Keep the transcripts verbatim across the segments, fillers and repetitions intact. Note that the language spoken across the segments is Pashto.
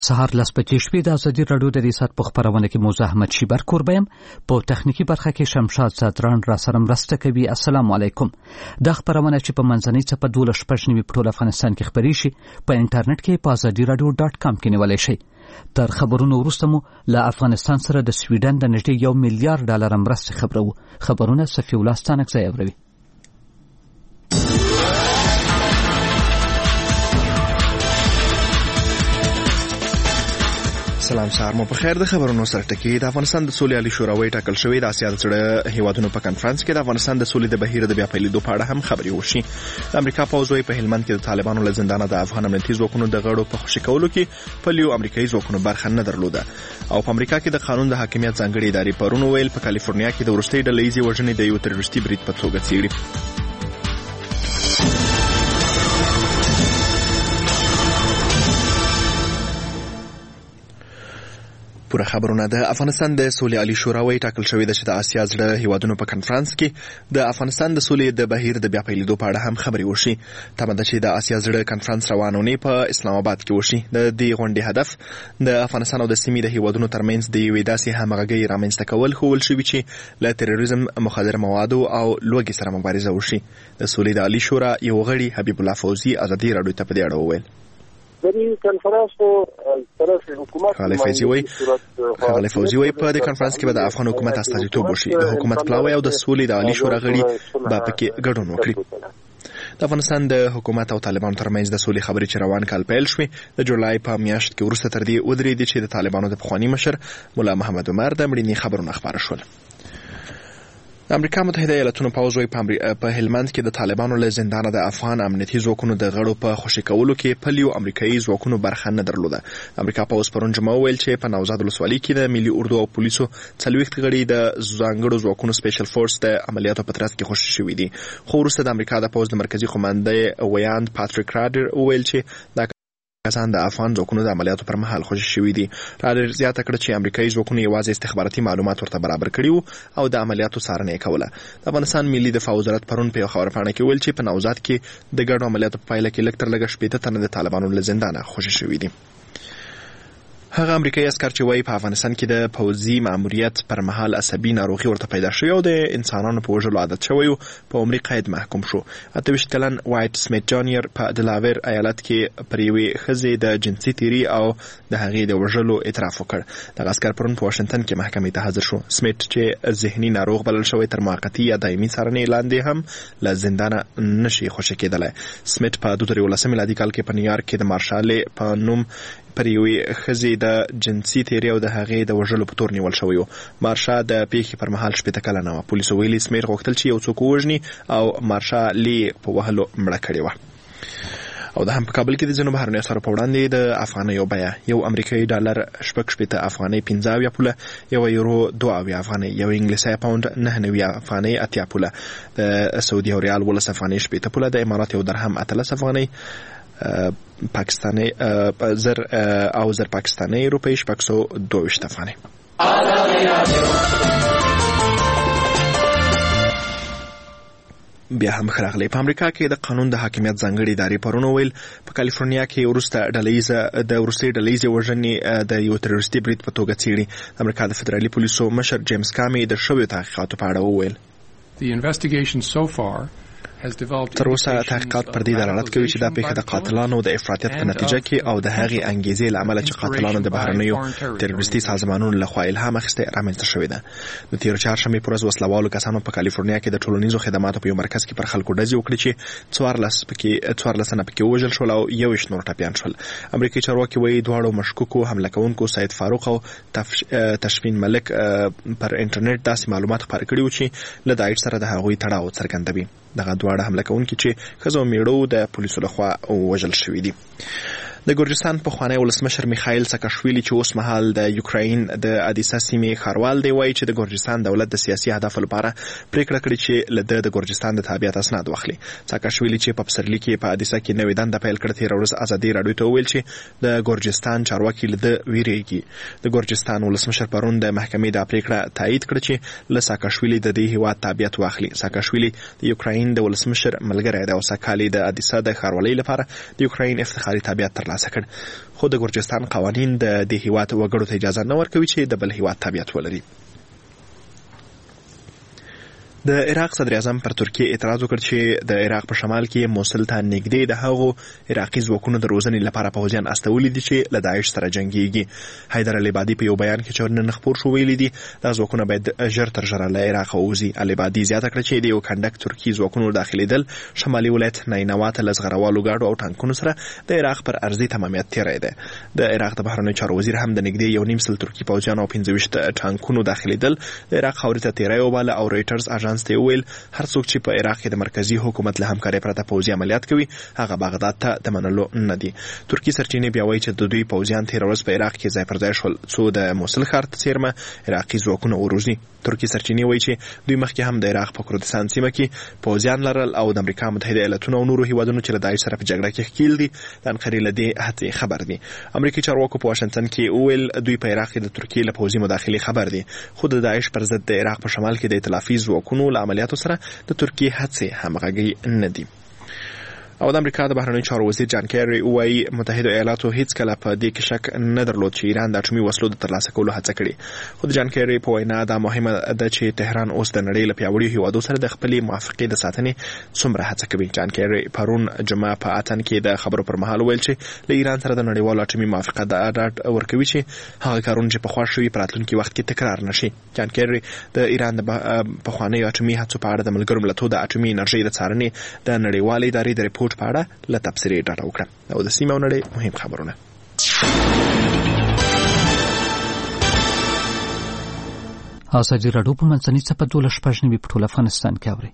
سهار لس بجې شپې د ازادي راډیو د ریاست په خبرونه کې موزه احمد شیبر کوربه یم. په تخنیکی برخه کې شمشاد زادران را سره مرسته کوي. السلام علیکم. د خبرونه چې په منځنۍ څپه دوله شپږ نیمې په ټول افغانستان کې خبري شي په انټرنیټ کې په ازادي راډیو ډاټ کام کې نیولای شي. تر خبرونو وروسته مو له افغانستان سره د سویډن د نږدې یو میلیارډ ډالر مرستې خبرو. خبرونه صفي الله ستانکزی اوروي. سلام سهار مو په خیر. د خبرونو سره ټکی د افغانستان د سولې عالی شورا وی ټاکل شوی د اسیا د سړه هیوادونو په کانفرنس کې د افغانستان د سولې د بهیر د بیا پیلېدو په اړه هم خبري وشي. د امریکا پوځ وی په هلمند کې د طالبانو له زندانه د افغان امنیتي ځواکونو د غړو په خوشي کولو کې پلیو امریکایي ځواکونو برخه نه درلوده او په امریکا کې د قانون د حاکمیت ځانګړي ادارې پرون ویل په کالیفورنیا کې د ورستۍ ډلهیزې وژنې د یو تروریستي برید په توګه څیړي. پوره خبرونه. د افغانستان د سولې عالی شورا وی ټاکل شوی د چې د اسیا زړه هیوادونو په کانفرنس کې د افغانستان د سولې د بهیر د بیا پیلېدو په اړه هم خبري وشي. تمه ده چې د اسیا زړه کانفرنس روانونی په اسلام آباد کې وشي. د دې غونډې هدف د افغانستان او د سیمې د هیوادونو ترمنځ د یوې داسې همغږۍ رامنځته کول خول شوی چې له تروریزم، مخدره موادو او لوږې سره مبارزه وشي. د سولې د عالی شورا یو غړي حبیب الله فوزي ازادي راډیو ته په دې اړه وویل. دغه کنفرانس په طرف حکومت خالد فوزي وی خالد فوزي وی په دې کنفرانس کې به د افغان حکومت استازیتوب وشي. د حکومت پلاوی او د سولې د عالی شورا غړي به پکې ګډون وکړي. د افغانستان د حکومت او طالبانو ترمنځ د سولې خبرې چې روان کال پیل شوې د جولای په میاشت کې وروسته تر دې ودرېدې چې د طالبانو د پخوانی مشر مولا محمد عمر د مړینې خبرونه خبره شول. د امریکا متحده ایالاتونو پوځ وی په هلمند کې د طالبانو له زندانه د افغان امنیتي ځواکونو د غړو په خوشي کولو کې پلیو امریکایي ځواکونو برخه نه درلوده. امریکا پوځ پرون جمعه ویل چې په نوزاد ولسوالۍ کې د ملي اردو او پولیسو څلوېښت غړي د ځانګړو ځواکونو سپیشل فورس د عملیاتو په ترڅ کې خوشي شوي دي. خو وروسته د امریکا د پوځ د مرکزي قومانده ویاند پاتریک راډر ویل چې دا کسان د افغان ځواکونو د عملیاتو پر مهال خوشي شوي دي. راډر زیاته کړه چې امریکایي ځواکونو یوازې استخباراتي معلومات ورته برابر کړي وو او د عملیاتو څارنه یې کوله. د افغانستان ملي دفاع وزارت پرون په خبرپاڼه کې ویل چې په نوزاد کې د ګډو عملیاتو په پایله کې لږ تر لږه شپېته تنه د طالبانو له زندانه خوشي شوي دي. هغه امریکایي عسکر چې وایي په افغانستان کې د پوځي ماموریت پر مهال عصبي ناروغي ورته پیدا شوې او د انسانانو په وژلو عادت شوی و په عمري قید محکوم شو. اته ویشت کلن وایټ سمیت جانیر په دلاور ایالت کې پر یوې ښځې د جنسي تیري او د هغې د وژلو اعتراف وکړ. دغه عسکر پرون په واشنګټن کې محکمې ته حاضر شو. سمیت چې ذهني ناروغ بلل شوی تر موقتي یا دایمي څارنې لاندې هم له زندانه نشي خوشي کېدلی. سمیت په دوه زره یولسم میلادي کال کې په نیویارک کې د مارشال په نوم پر یوې ښځې د جنسي تیري او د هغې د وژلو په تور نیول شوی و. مارشا د پیښې پر مهال شپېته کلنه وه. پولیسو ویلي سمیت غوښتل چې یو څوک ووژني او مارشا لې په وهلو مړه کړې وه. او د هم په کابل کې د ځینو بهرنیو اسعارو په وړاندې د افغانیو بیه یو امریکایي ډالر شپږ شپېته افغانۍ پنځه اویا پوله، یو یورو دوه اویا افغانۍ، یو انګلیسي پاونډ نهه نوي افغانۍ اتیا پوله، د سعودي ریال ولس افغانۍ شپېته پوله، د امارات یو درهم اتلس افغانۍ، پاکستاني زر او زر پاکستاني روپۍ شپږ سوه دوه ویشت افغانۍ. بیا هم خراغلی. په امریکا کې د قانون د حاکمیت ځانګړي ادارې پرون ویل په کالیفورنیا کې وروسته ډلهیزه د وروستۍ ډلهیزې وژنې د یو تروریستي برید په توګه څیړي. د امریکا د فدرالي پولیسو مشر جیمز کامي د شویو تحقیقاتو په اړه وویل. The investigation so far تر اوسه تحقیقات پر دې دلالت کوي چې دا پیښه د قاتلانو د افراطیت په نتیجه کې او د هغې انګیزې له امله چې قاتلانو د بهرنیو تروریستي سازمانونو لخوا الهام اخیستې رامنځته شوې ده. د تېر چهارشنبې په ورځ وسلوالو کسانو په کالیفورنیا کې د ټولنیزو خدماتو په یو مرکز کې پر خلکو ډزې وکړې چې څوارلس پکې څوارلس نه پکې وژل شول او یو ویشت نور ټپیان شول. امریکایي چارواکي وایي دواړو مشکوکو حمله کوونکو سید فاروق او تشفین ملک پر انټرنیټ داسې معلومات خپاره کړي وو چې له داعش سره د هغوی تړاو څرګندوي. دغه دواړه حمله کوونکي چې ښځو او میړو د پولیسو لخوا وژل شوي دي. د ګورجستان پخوانی ولسمشر میخایل ساکاشویلی چې اوس مهال د یوکراین د ادیسا سیمې ښاروال دی وایي چې د ګورجستان دولت د سیاسي اهدافو لپاره پریکړه کړې چې له ده د ګورجستان د تابعیت اسناد واخلي. ساکاشویلی چې په پسرلي کې په ادیسا کې نوې دنده پیل کړه تېره ورځ ازادي راډیو ته وویل چې د ګورجستان چارواکي له ده ویرېږي. د ګورجستان ولسمشر پرون د محکمې دا پریکړه تایید کړه چې له ساکاشویلی د دې هېواد تابعیت واخلي. ساکاشویلی د یوکراین د ولسمشر ملګری دی او ساکالي د ادیسا د ښاروالۍ لپاره د یوکراین افتخاري تابعیت ترلاسه ترلاسه کړ خو د ګرجستان قوانین د دې هیواد وګړو ته اجازه نه ورکوي چې د بل هیواد تابعیت ولري. د عراق صدر اعظم پر ترکیه اعتراض وکړ چې د عراق په شمال کې موصل ته نږدې د هغو عراقي ځواکونو د روزنې لپاره پوځیان استولي دي چې له داعش سره جنګيږي. حیدر العبادي په یو بیان کې چې نن خبر شو ویلي دي دا ځواکونه باید ژر تر ژره له عراق ووځي. العبادي زیاته کړه چې د یو کنډک ترکي ځواکونو داخليدل شمالي ولایت نینوا ته لزغروالو ګاډو او ټانکونو سره د عراق پر ارضي تمامیت تیری دی. د عراق د بهرنیو چارو وزیر هم د نږدې یو نیم سل ترکي پوځیان او پنځه ویشت ټانکونو داخليدل د عراق خاورې ته تیری وباله او رويټرز اژانس ته ویل هر څوک چې په عراق کې د مرکزی حکومت له همکارۍ پرته پوځي عملیات کوي هغه بغداد ته د منلو نه دي. ترکی سرچینې بیا وایي چې د دوی پوځیان تیر ورځ په عراق کې ځای پر ځای شول څو د موصل ښار ته څیرمه عراقي ځواکونه وروزي. ترکی سرچینې وایي چې دوی مخکې هم د عراق په کردستان سیمه کې پوځیان لرل او د امریکا متحده ایالاتونو او نورو هیوادونو چې له داعش سره په جګړه کې ښکیل دي د انقرې له دې هڅې خبر دي. امریکایي چارواکو په واشنگټن کې وویل دوی په عراق کې د ترکیې له پوځي مداخلې خبر دي خو د داعش پر ضد د عراق په شمال کې د ائتلافي ځواکونو له عملیاتو سره د ترکیې هڅې همغږي نه دي. او د امریکا د بهرنیو چارو وزیر جان کیری وایي متحده ایالاتو هیڅ کله په دې کې شک نه درلود چې ایران د اټومي وسلو د ترلاسه کولو هڅه کړې. خو د جان کیری په وینا دا مهمه ده چې تهران اوس د نړۍ له پیاوړي هیوادو سره د خپلې موافقې د ساتنې څومره هڅه کوي. جان کیری پرون جمعه په اتن کې د خبرو پر مهال ویل چې له ایران سره د نړیوالو اټومي موافقه د اډاډ ورکوي چې هغه کارونه چې په خوا شوي په راتلونکي وخت کې تکرار نشي. جان کیری د ایران د پخوانیو اټومي هڅو په اړه د ملګرو ملتونو د اټومي انرژۍ د څارنې د نړیوالې ادارې د ریپورت په اړه له تبصرې ډاډه وکړه. او د سیمه او نړۍ مهم خبرونه. ازادي راډیو په منځنۍ څپه دولس شپږ نوي په ټول افغانستان کې اوري.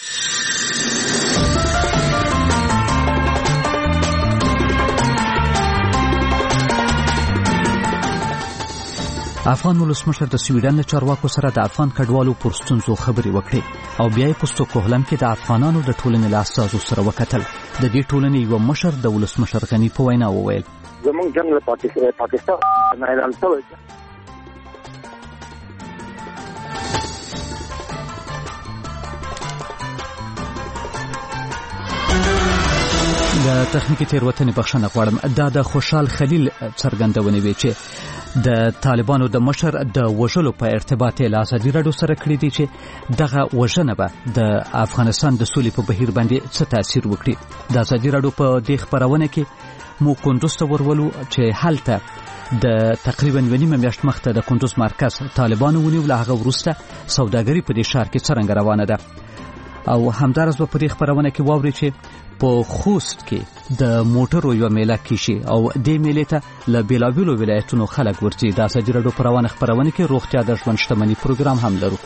افغان ولسمشر د سویډن له چارواکو سره د افغان کډوالو پر ستونزو خبرې وکړې او بیا یې په ستوکهولم کې د افغانانو د ټولنې له استازو سره وکتل. د دې ټولنې یو مشر د ولسمشر غني په وینا وویل زموږ جنگ له پاکستان نه اعلان شوی د تخنیکی تیروتنې بخښنه غواړم. دا د خوشحال خلیل څرګندونې وی چې د طالبانو د مشر د وژلو په ارتباط له ازادي راډیو سره کړی دی چې دغه وژنه به د افغانستان د سولې په بهیر باندې څه تاثیر وکړي. د ازادي راډیو په دې خبرونه کې مو کندوز ته ورولو چې هلته د تقریبا ونیمه میاشت مخته د کندوز مرکز طالبانو ونیول. هغه وروسته سوداګري په دې ښار کې څرنګه روانه ده او همدارس په دې خبرونه کې واوري چې په خوست کې د موټرو یو میله کیشي او د میله ته له بیلابیلو ولایتونو خلک ورځي. د ازادي راډیو په روانه خبرونه کې روغتیا د ژوند شتمنۍ پروګرام هم لرو.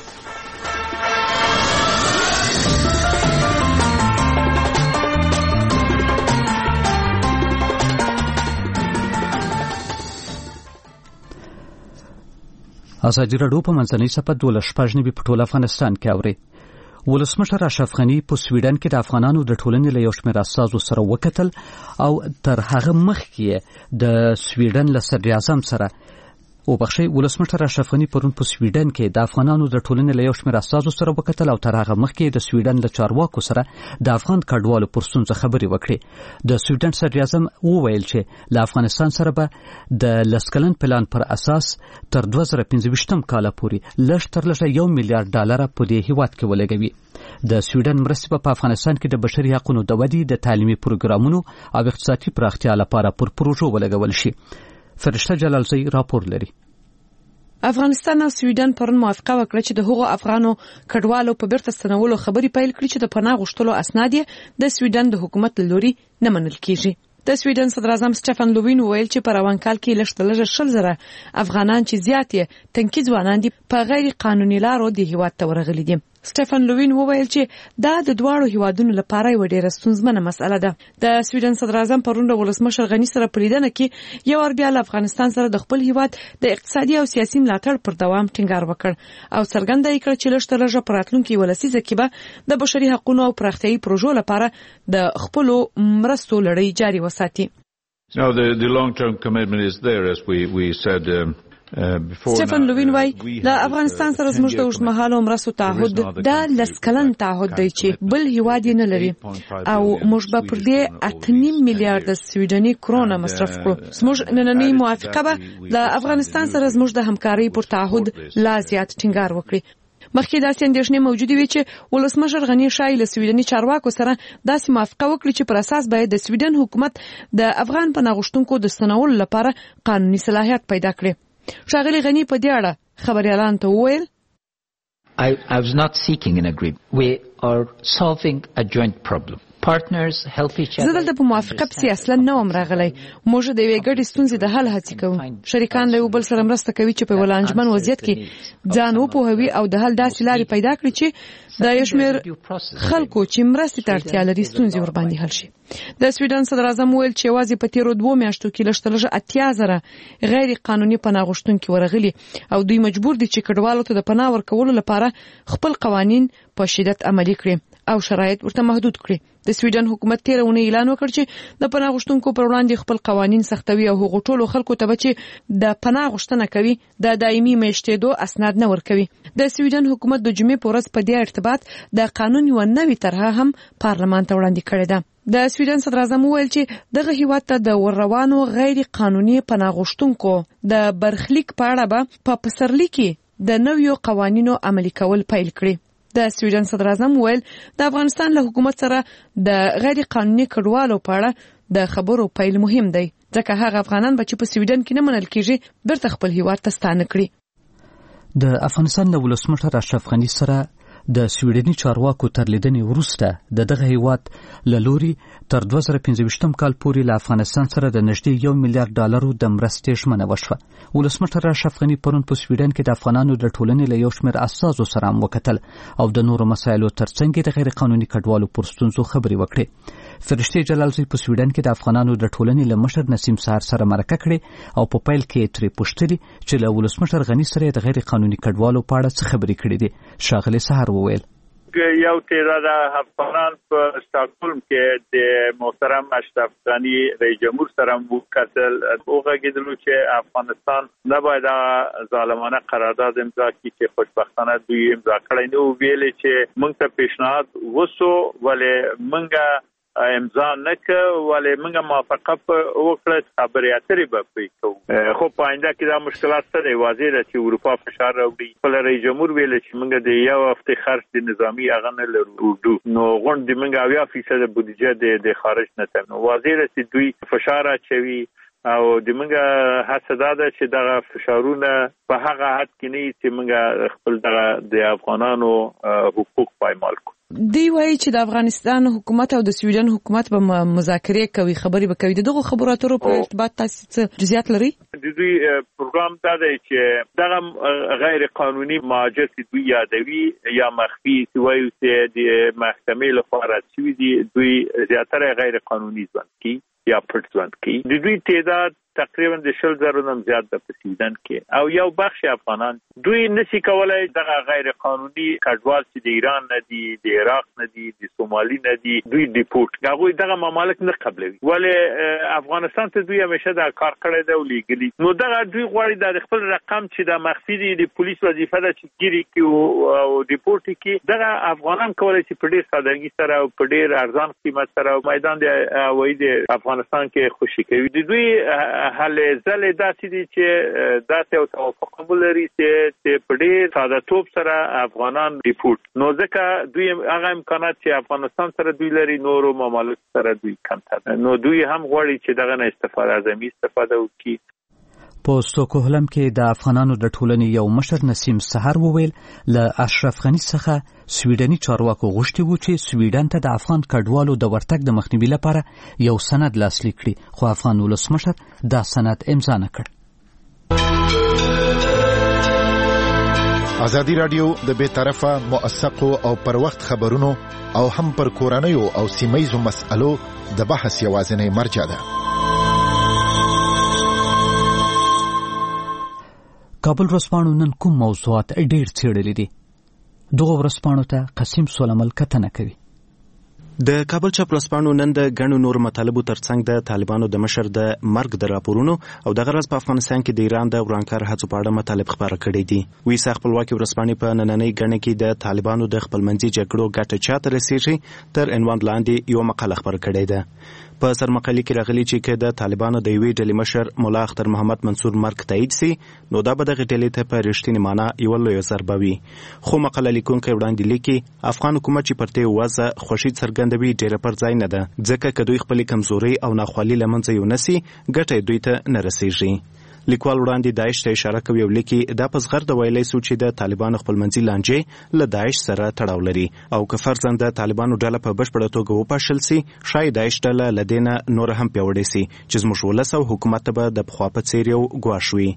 ازادي راډیو په منځنۍ څپه دولس شپږ نوي په ټول افغانستان کې اوري. ولسمشر اشرف غني په سویډن کې د افغانانو د ټولنې له یو شمېر استازو سره وکتل او تر هغه مخکې د سویډن له صدر اعظم سره او بخښي ولسمشر اشرف غني پرون په سویډن کې د افغانانو د ټولنې له یو شمېر استازو سره وکتل او تر هغه مخکې د سویډن له چارواکو سره د افغان کډوالو پر ستونزو خبرې وکړې. د سویډن صدر اعظم وویل چې له افغانستان سره به د لس کلن پلان پر اساس تر دوه زره پنځه ویشتم کال پورې لږ تر لږه یو میلیارډ ډالر په دې هیواد کې ولګوي. د سویډن مرستې په افغانستان کې د بشري حقوقو د ودې د تعلیمي پروګرامونو او اقتصادي پراختیا لپاره پر پروژو ولګول شي. فرشته جلالزی راپور لري. افغانستان او سویډن پرون موافقه وکړه چې د هغو افغانو کډوالو په بیرته ستنولو خبرې پیل کړي چې د پناه غوښتلو اسناد د سویډن د حکومت له لوري نه منل کیږي. د سویډن صدر اعظم سټيفن لووین ویل چې په روان کال کې لږ تر لږه شل زره افغانان چې زیات یې تنکي ځوانان دي په غیر قانوني لارو د هیواد ته ورغلي دي. سټيفن لووین وویل چې دا د دواړو هیوادونو لپاره یو ډېر ستونزمنه مسله ده. د سویډن صدر اعظم پرون د ولسمشر غني سره په لیدنه کې یو ور بیا له افغانستان سره د خپل هیواد د اقتصادي او سیاسي ملاتړ پر دوام ټینګار وکړ او څرګنده یې کړ چې لږ تر لږه په راتلونکي ولسیزه کې به د بشري حقوقو او پراختیايي پروژو لپاره د خپل مرستو لړۍ جاري وساتي. No, the, the long-term commitment is there, as we, we said. Um, سټيفن لوین وای د افغانستان سره زموږ د اوږدمهاله مرستو تعهد د لس کلن تعهد دی چې بل هیواد نه لري او موږ به پر دې اته نیم میلیارډ سویډني کرونه مصرف کړو. زموږ نننۍ موافقه به د افغانستان سره زموږ د همکارۍ پر تعهد لا زیات ټینګار وکړي. مخکې داسې اندېښنې موجودې وي چې ولسمشر غني شای له سویډني چارواکو سره داسې موافقه وکړي چې پر اساس باید د سویډن حکومت د افغان پناه غوښتونکو د ستنولو لپاره قانوني صلاحیت پیدا کړي. ښاغلي غني په دې اړه خبريالانو ته وویل I, I was not seeking an agreement. We are solving a joint problem. Partners help each other. زه دلته په موافقه پسې اصلا نه وم راغلی. موږ د یوې ګډې ستونزې د حل هڅې کوو. شریکان له یو بل سره مرسته کوي چې په یو لانجمن وضعیت کې ځان وپوهوي او د حل داسې لارې پیدا کړي چې د یو شمېر خلکو چې مرستې ته اړتیا لري ستونزې ورباندې حل شي. د سویډن صدر اعظم ویل چې یوازې په تیرو دوو میاشتو کې لږ تر لږه اتیا زره غیر قانوني پناه غوښتونکي ورغلي او دوی مجبور دي چې کډوالو ته د پناه ورکولو لپاره خپل قوانین په شدت عملي کړي او شرایط ورته محدود کړي. د سویډن حکومت تیره اونۍ اعلان وکړ چې د پناه غوښتونکو پر وړاندې خپل قوانین سختوي او هغو ټولو خلکو ته چې د پناه غوښتنه کوي د دایمي میشتېدو اسناد نه ورکوي. د سویډن حکومت د جمعې په ورځ په دې ارتباط د قانون یو نوې طرحه هم پارلمان ته وړاندې کړې ده. د سویډن صدر اعظم وویل چې دغه هیواد ته د ورروانو غیر قانوني پناه غوښتونکو د برخلیک په اړه به په پسرلي کې د نویو قوانینو عملي کول پیل کړي. د سویډن صدر اعظم ویل د افغانستان له حکومت سره د غیر قانوني کډوالو په اړه د خبرو پیل مهم دی ځکه هغه افغانان به چې په سویډن کې نه منل کیږي بیرته خپل هیواد ته ستانه کړي. د افغانستان له ولسمشر اشرف غني سره د سویډني چارواکو تر لیدنې وروسته د دغه هیواد له لوري تر دوه زره پنځه ویشتم کال پورې له افغانستان سره د نږدې یو میلیارډ ډالرو د مرستې ژمنه وشوه. ولسمشر اشرف غني پرون په سویډن کې د افغانانو د ټولنې له یو شمېر اساسو سره هم وکتل او د نورو مسایلو ترڅنګ د غیر قانوني کډوالو پر ستونزو خبرې وکړې. فرشتي جلالزی په سویډن کې د افغانانو د ټولنې له مشر نسیم سهار سره مرکه کړې او په پیل کې ترې پوښتنې چې له ولسمشر غني سره د غیر قانوني کډوالو په اړه څه خبرې کړې دي. ښاغلي سهار وویل یو تعداد افغانان په استکهلم کې د محترم اشرف غني رئیس جمهور سره وکتل او غږیدلو چې افغانستان نه باید ظالمانه قرارداد امضا کړي چې خوشبختانه دوی امضا کړی نو ویل چې موږ ته پیشنهاد وسو ولې موږ امضا نکړ ولې موږ موافقه وکړه خبرې اترې به پرې کوو. خو په آینده کې دا مشکلات سره واضح ده چې اروپا فشار راوړي. خپل رئیس جمهور ویل چې موږ د یو هفته خرج د نظامی هغه نه لرو نو غونډې موږ اویا فیصد بودیجه د خارج نه ته نو واضح ده چې دوی فشار اچوي او د موږ هڅه ده چې دغه فشارونه په هغه حد کې نه چې موږ خپل د افغانانو حقوق پایمال کړو. دی وایي چې د افغانستان حکومت او د سویډن حکومت به مذاکرې کوي خبرې به کوي. دغه خبرو اترو په ارتباط تاسو څه جزئیات لري؟ د دوی پروګرام دا دی چې دغه غیر قانوني مهاجر چې دوی یادوي یا مخفي سوي چې د محکمې لخوا راځي دي دوی زیاتره غیر قانوني ځوان کی یا پټ ځوان کی د دوی تعداد تقریبا د شل زره نم زیات د سویډن کې او یو بخش افغانان دوی نشي کولای دغه غیر قانوني کډوال چې د ایران نه دي د عراق نه دي د سومالي نه دي دوی ډیپورت هغه دغه ممالک نه قبلوي ولې افغانستان ته دوی همیشه دا کار کړی دی او لیګلی نو دغه دوی غواړي د خپل رقم چې د مخفي دي د پولیس وظیفه ده چې ګيري کې او ډیپورت کې دغه افغانان کولای چې په ډیر سادهګي سره او په ډیر ارزان قیمت سره میدان د هوایي د افغانستان کې خوشي کوي د دوی حل زله داسې دي چې داسې او توافق لري چې په ډېر ساده توپ سره افغانان ریپورت نو ځکه دوی هغه امکانات چې افغانستان سره دوی لري نورو ممالک سره دوی کمتر نو دوی هم غواړي چې دغه نه استفاده ازمي استفاده وکړي. په ستوکهولم کې د افغانانو د ټولنې یو مشر نسیم سهار وویل له اشرف غني څخه سویډني چارواکو غوښتي وو چې سویډن ته د افغان کډوالو د ورتګ د مخنیوي لپاره یو سند لاسلیک کړي خو افغان ولسمشر دا سند امضا نه کړ. ازادي رادیو د بې طرفه موثقو او پر وخت خبرونو او هم پر کورنیو او سیمایزو مسألو د بحث یوازینی مرجع ده. کابل ورځپاڼو نن کوم موضوعات ډېر څېړلي دي؟ دغه ورځپاڼو ته قسیم سولمل کتنه کوي. د کابل چاپلوسپانو نن د ګڼو نور مطالبو ترڅنګ د طالبانو د مشر د مرګ د راپورونو او د غرض په افغانستان کې د ایران د ورانکار هڅو په اړه مطالب خبره کړې دي. وی سا خپلواکي ورځپاڼې په نننۍ ګڼه کې د طالبانو د خپلمنځي جګړو ګټه چاته رسیږي تر عنوان لاندې یو مقاله خبره کړې ده. په سرمقالي کې راغلي چې که د طالبانو د یوې ډلې مشر مولا اختر محمد منصور مرګ تایید سي نو دا به دغه ډلې ته په رښتینې معنا یو لوی ضربه وي. خو مقاله لیکونکی وړاندې لیکي افغان حکومت چې پرته وځه خوشي څرګندوي ډیره پر ځای نه ده ځکه که دوی خپل کمزوري او ناخوالي لمنځه یونسي ګټه دوی ته نه رسیږي. لیکوال وړاندې داعش ته اشاره کوي او لیکي دا په زغر د ویلې سو چې د طالبانو خپلمنځي لانجې له داعش سره تړاو لري او که فرضاً د طالبانو ډله په بشپړه توګه وپاشل سي شاید داعش ډله لدینه نور هم پیوړې سي چې زموږ ولس او حکومت به د پخوا په څیر یو ګواښ وي.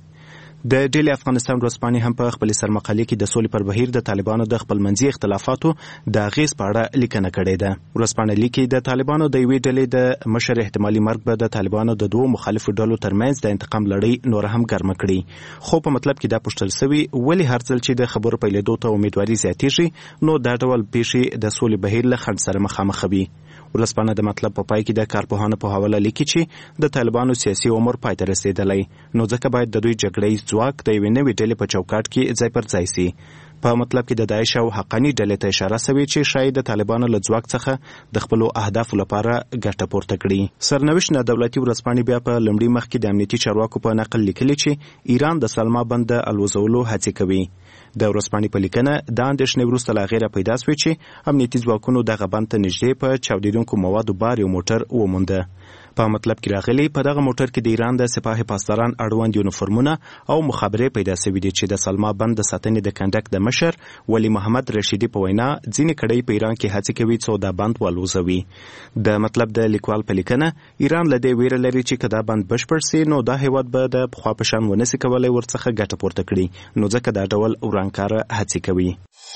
د ډیلی افغانستان ورځپاڼې هم په خپل سرمقالي کې د سولې پر بهیر د طالبانو د خپلمنځي اختلافاتو د اغیز په اړه لیکنه کړې ده. ورځپاڼه لیکي د طالبانو د یوې ډلې د مشر احتمالي مرګ به د طالبانو د دوو مخالفو ډلو ترمنځ د انتقام لړۍ نور هم ګرمه کړي. خو په مطلب کې دا پوښتل سوي ولې هر ځل چې د خبرو پیلېدو ته امیدواري زیاتېږي نو دا ډول پیښې د سولې بهیر له خنډ سره مخامخ وي. ورځپاڼه د مطلب په پای کې د کارپوهانو په حواله لیکي چې د طالبانو سیاسي عمر پای ته رسیدلی نو ځکه باید د دوی جګړې ځواک د یوې نوې ډلې په چوکاټ کې ځای پر ځای سي. په مطلب کې د داعش او حقانی ډلې ته اشاره شوې چې شاید د طالبانو له ځواک څخه د خپل اهدافو لپاره ګټه پورته کړي. سرنوشت نه دولتي ورځپاڼې بیا په لمړي مخ کې د امنیتي چارواکو په نقل لیکلي چې ایران د سلما بند د الوزولو هڅې کوي. د ورځپاڼې په لیکنه د اندېښنې وروسته لا غیره پیدا شوې چې امنیتي ځواکونو دغه بند ته نږدې په چاودېدونکو موادو بار یو موټر ومونده. په مطلب کې راغلي په دغه موټر کې د ایران د سپاه پاسداران اړوند یونیفورمونه او مخابرې پیدا شوې دي چې د سلما بند د ساتنې د کنډک د مشر ولی محمد رشیدي په وینا ځینې کړۍ په ایران کې هڅې کوي چې دا بند والوزوي. د مطلب د لیکوال په لیکنه ایران له دې ویره لري چې کدا بند بشپړ سي نو دا هیواد به د پخوا په شان ونسي کولای ورڅخه ګټه پورته کړي نو ځکه دا ډول ورانکار هڅې کوي.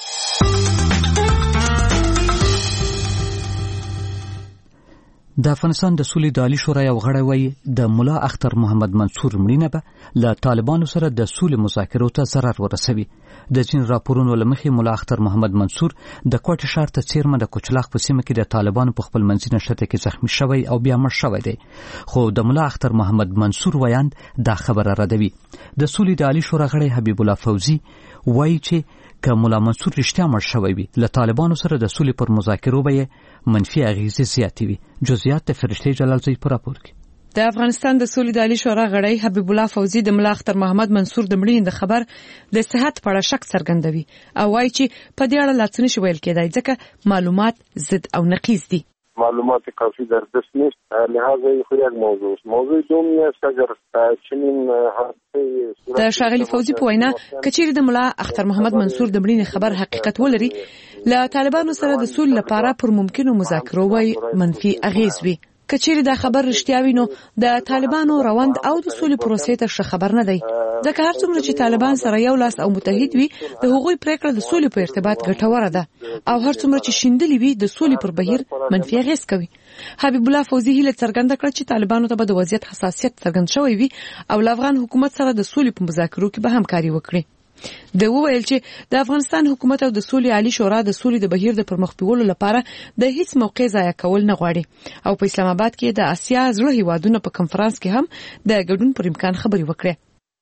د افغانستان د سولې د عالی شورا یو غړی وایي د مولا اختر محمد منصور مړینه به له طالبانو سره د سولې مذاکرو ته ضرر ورسوي. د ځینو راپورونو له مخې مولا اختر محمد منصور د کوټې ښار ته څیرمه د کوچلاخ په سیمه کې د طالبانو په خپلمنځي نښته کې زخمی شوی او بیا مړ شوی دی. خو د مولا اختر محمد منصور ویاند دا خبره ردوي. د سولې د عالی شورا غړی حبیب الله فوزي وایي چې که مولا منصور رښتیا مړ شوی وي له طالبانو سره د سولې پر مذاکرو به یې منفي اغیزې زیاتې وي. جزئیات د فرشتې جلالزی په راپور کې. د افغانستان د سولې د عالی شورا غړی حبیب الله فوزي د مولا اختر محمد منصور د مړینې د خبر د صحت په اړه شک څرګندوي او وایي چې په دې اړه لا څه نشي ویل کېدای ځکه معلومات ضد او نقیض دي. معلومات کافی در دست نیست لحاظه خود یک موضوع است. موضوع دومی است اگر چنین حادثه د شاغلی فوزي په وینا کچېری د مولا اختر محمد منصور د مړینې خبر حقیقت ولري له طالبانو سره د سولې لپاره پر ممکنو مذاکرو وای منفي اغیز وي. کچېری دا خبر رښتیا وي نو د طالبانو روند او د سولې پروسې ته ښه خبر نه دی ځکه هر څومره چې طالبان سره یو لاس او متحد وي د هغوی پریکړه د سولې په ارتباط ګټوره ده او هر څومره چې شیندلي وي د سولې پر بهیر منفي اغیز کوي. حبیب الله فوزي هیله څرګنده کړه چې طالبانو ته به د وضعیت حساسیت څرګند شوی وي او له افغان حکومت سره د سولې په مذاکرو کې به همکاري وکړي. د وویل چې د افغانستان حکومت او د سولې عالی شورا د سولې د بهیر د پرمخ بیولو لپاره د هیڅ موقع ضایع کول نه غواړي او په اسلام آباد کې د آسیا زړه هیوادونو په کنفرانس کې هم د ګډون پر امکان خبرې وکړي.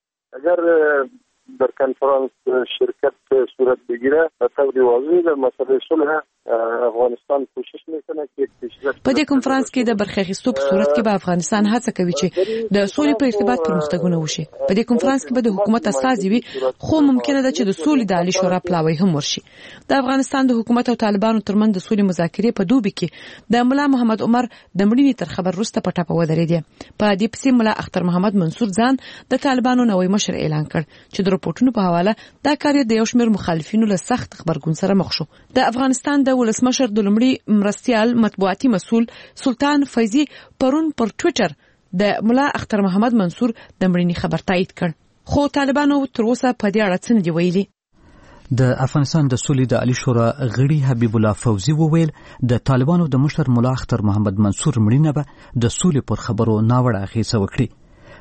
اگر در کنفرانس شرکت صورت بگیره به طور واضح در مسئله صلح افغانستان کوشش میکنه که پیشرفت په دې کنفرانس کې د برخه اخیستو په صورت کې به افغانستان هڅه کوي چې د سولې په ارتباط پرمختګونه وشي. په دې کنفرانس کې به د حکومت استازي وي خو ممکنه ده چې د سولې د عالی شورا پلاوی هم ورشي. د افغانستان د حکومت او طالبانو ترمنځ د سولې مذاکرې په دوبي کې د مولا محمد عمر د مړینې تر خبر وروسته په ټاپه ودرېدې. په دې پسې مولا اختر محمد منصور ځان د طالبانو نوې مشر اعلان کړ چې د رپورټونو په حواله دا کار د یو شمېر مخالفینو له سخت خبرګون سره مخ شو. د افغانستان د ولسمشر د لومړي مرستيال مطبوعاتي مسؤل سلطان فیضی پرون پر ټوئیټر د مولا اختر محمد منصور د مړینې خبر تایید کړ خو طالبانو تر اوسه په دې اړه څه نه دی ویلي. د افغانستان د سولې د عالی شورا غړي حبیب الله فوزي وویل د طالبانو د مشر مولا اختر محمد منصور مړینه به د سولې پر خبرو ناوړه اغیزه وکړي.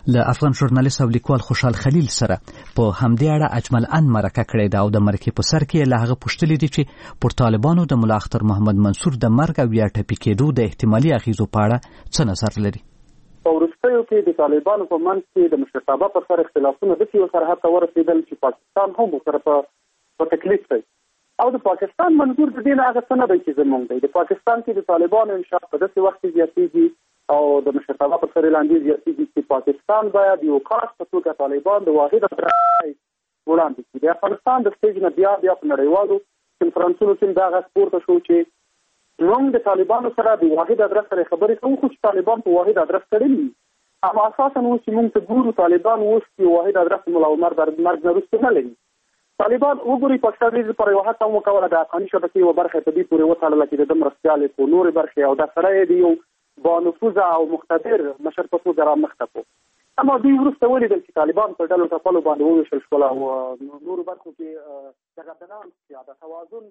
له افغان ژورنالیست او لیکوال خوشحال خلیل سره په همدې اړه اجمل ان مرکه کړې ده او د مرکې په سر کې له هغه پوښتلې دي چې پر طالبانو د ملا اختر محمد منصور د مرګ او یا ټپي کېدو د احتمالي اغیزو په اړه څه نظر لري. ورستیو کې د طالبانو په منځ کې د مشرتابه پر سر اختلافونه د یو سره حتی ورسېدل چې پاکستان هم سره په تکلیف دی او د پاکستان منظور د دین هغه څه نه دی چې زمونږ دی. د پاکستان کې د طالبانو انشاء په داسې وخت کې زیاتېږي او د مشرتابه پر سر لاندې زیاتېږي چې پاکستان باید یو خاص په توګه طالبان د واحد ادرس وړاندې کړي. د افغانستان د سټیج نه بیا بیا په نړیوالو کنفرانسونو کې دا غږ پورته شو چې موږ د طالبانو سره د واحد ادرس سره خبرې کوو خو چې طالبان په واحد ادرس تړلي اما اساسا نو چې موږ ته ګورو طالبان اوس په واحد ادرس ملا عمر در مرګ نه وروسته نه لري. طالبان وګوري پاکستان دې پر یو هڅه وکړه د افغاني شبکې یوه برخه په دې پورې وتړله چې د مرستیالې په نورې برخې او دا سړی دی یو بانفوذه او مقتدر مشر په توګه رامخته کړو. اما دوی وروسته ولیدل چې طالبان په ډلو ټپلو باندې وویشل شول او نورو برخو کې دغه دنام د توازن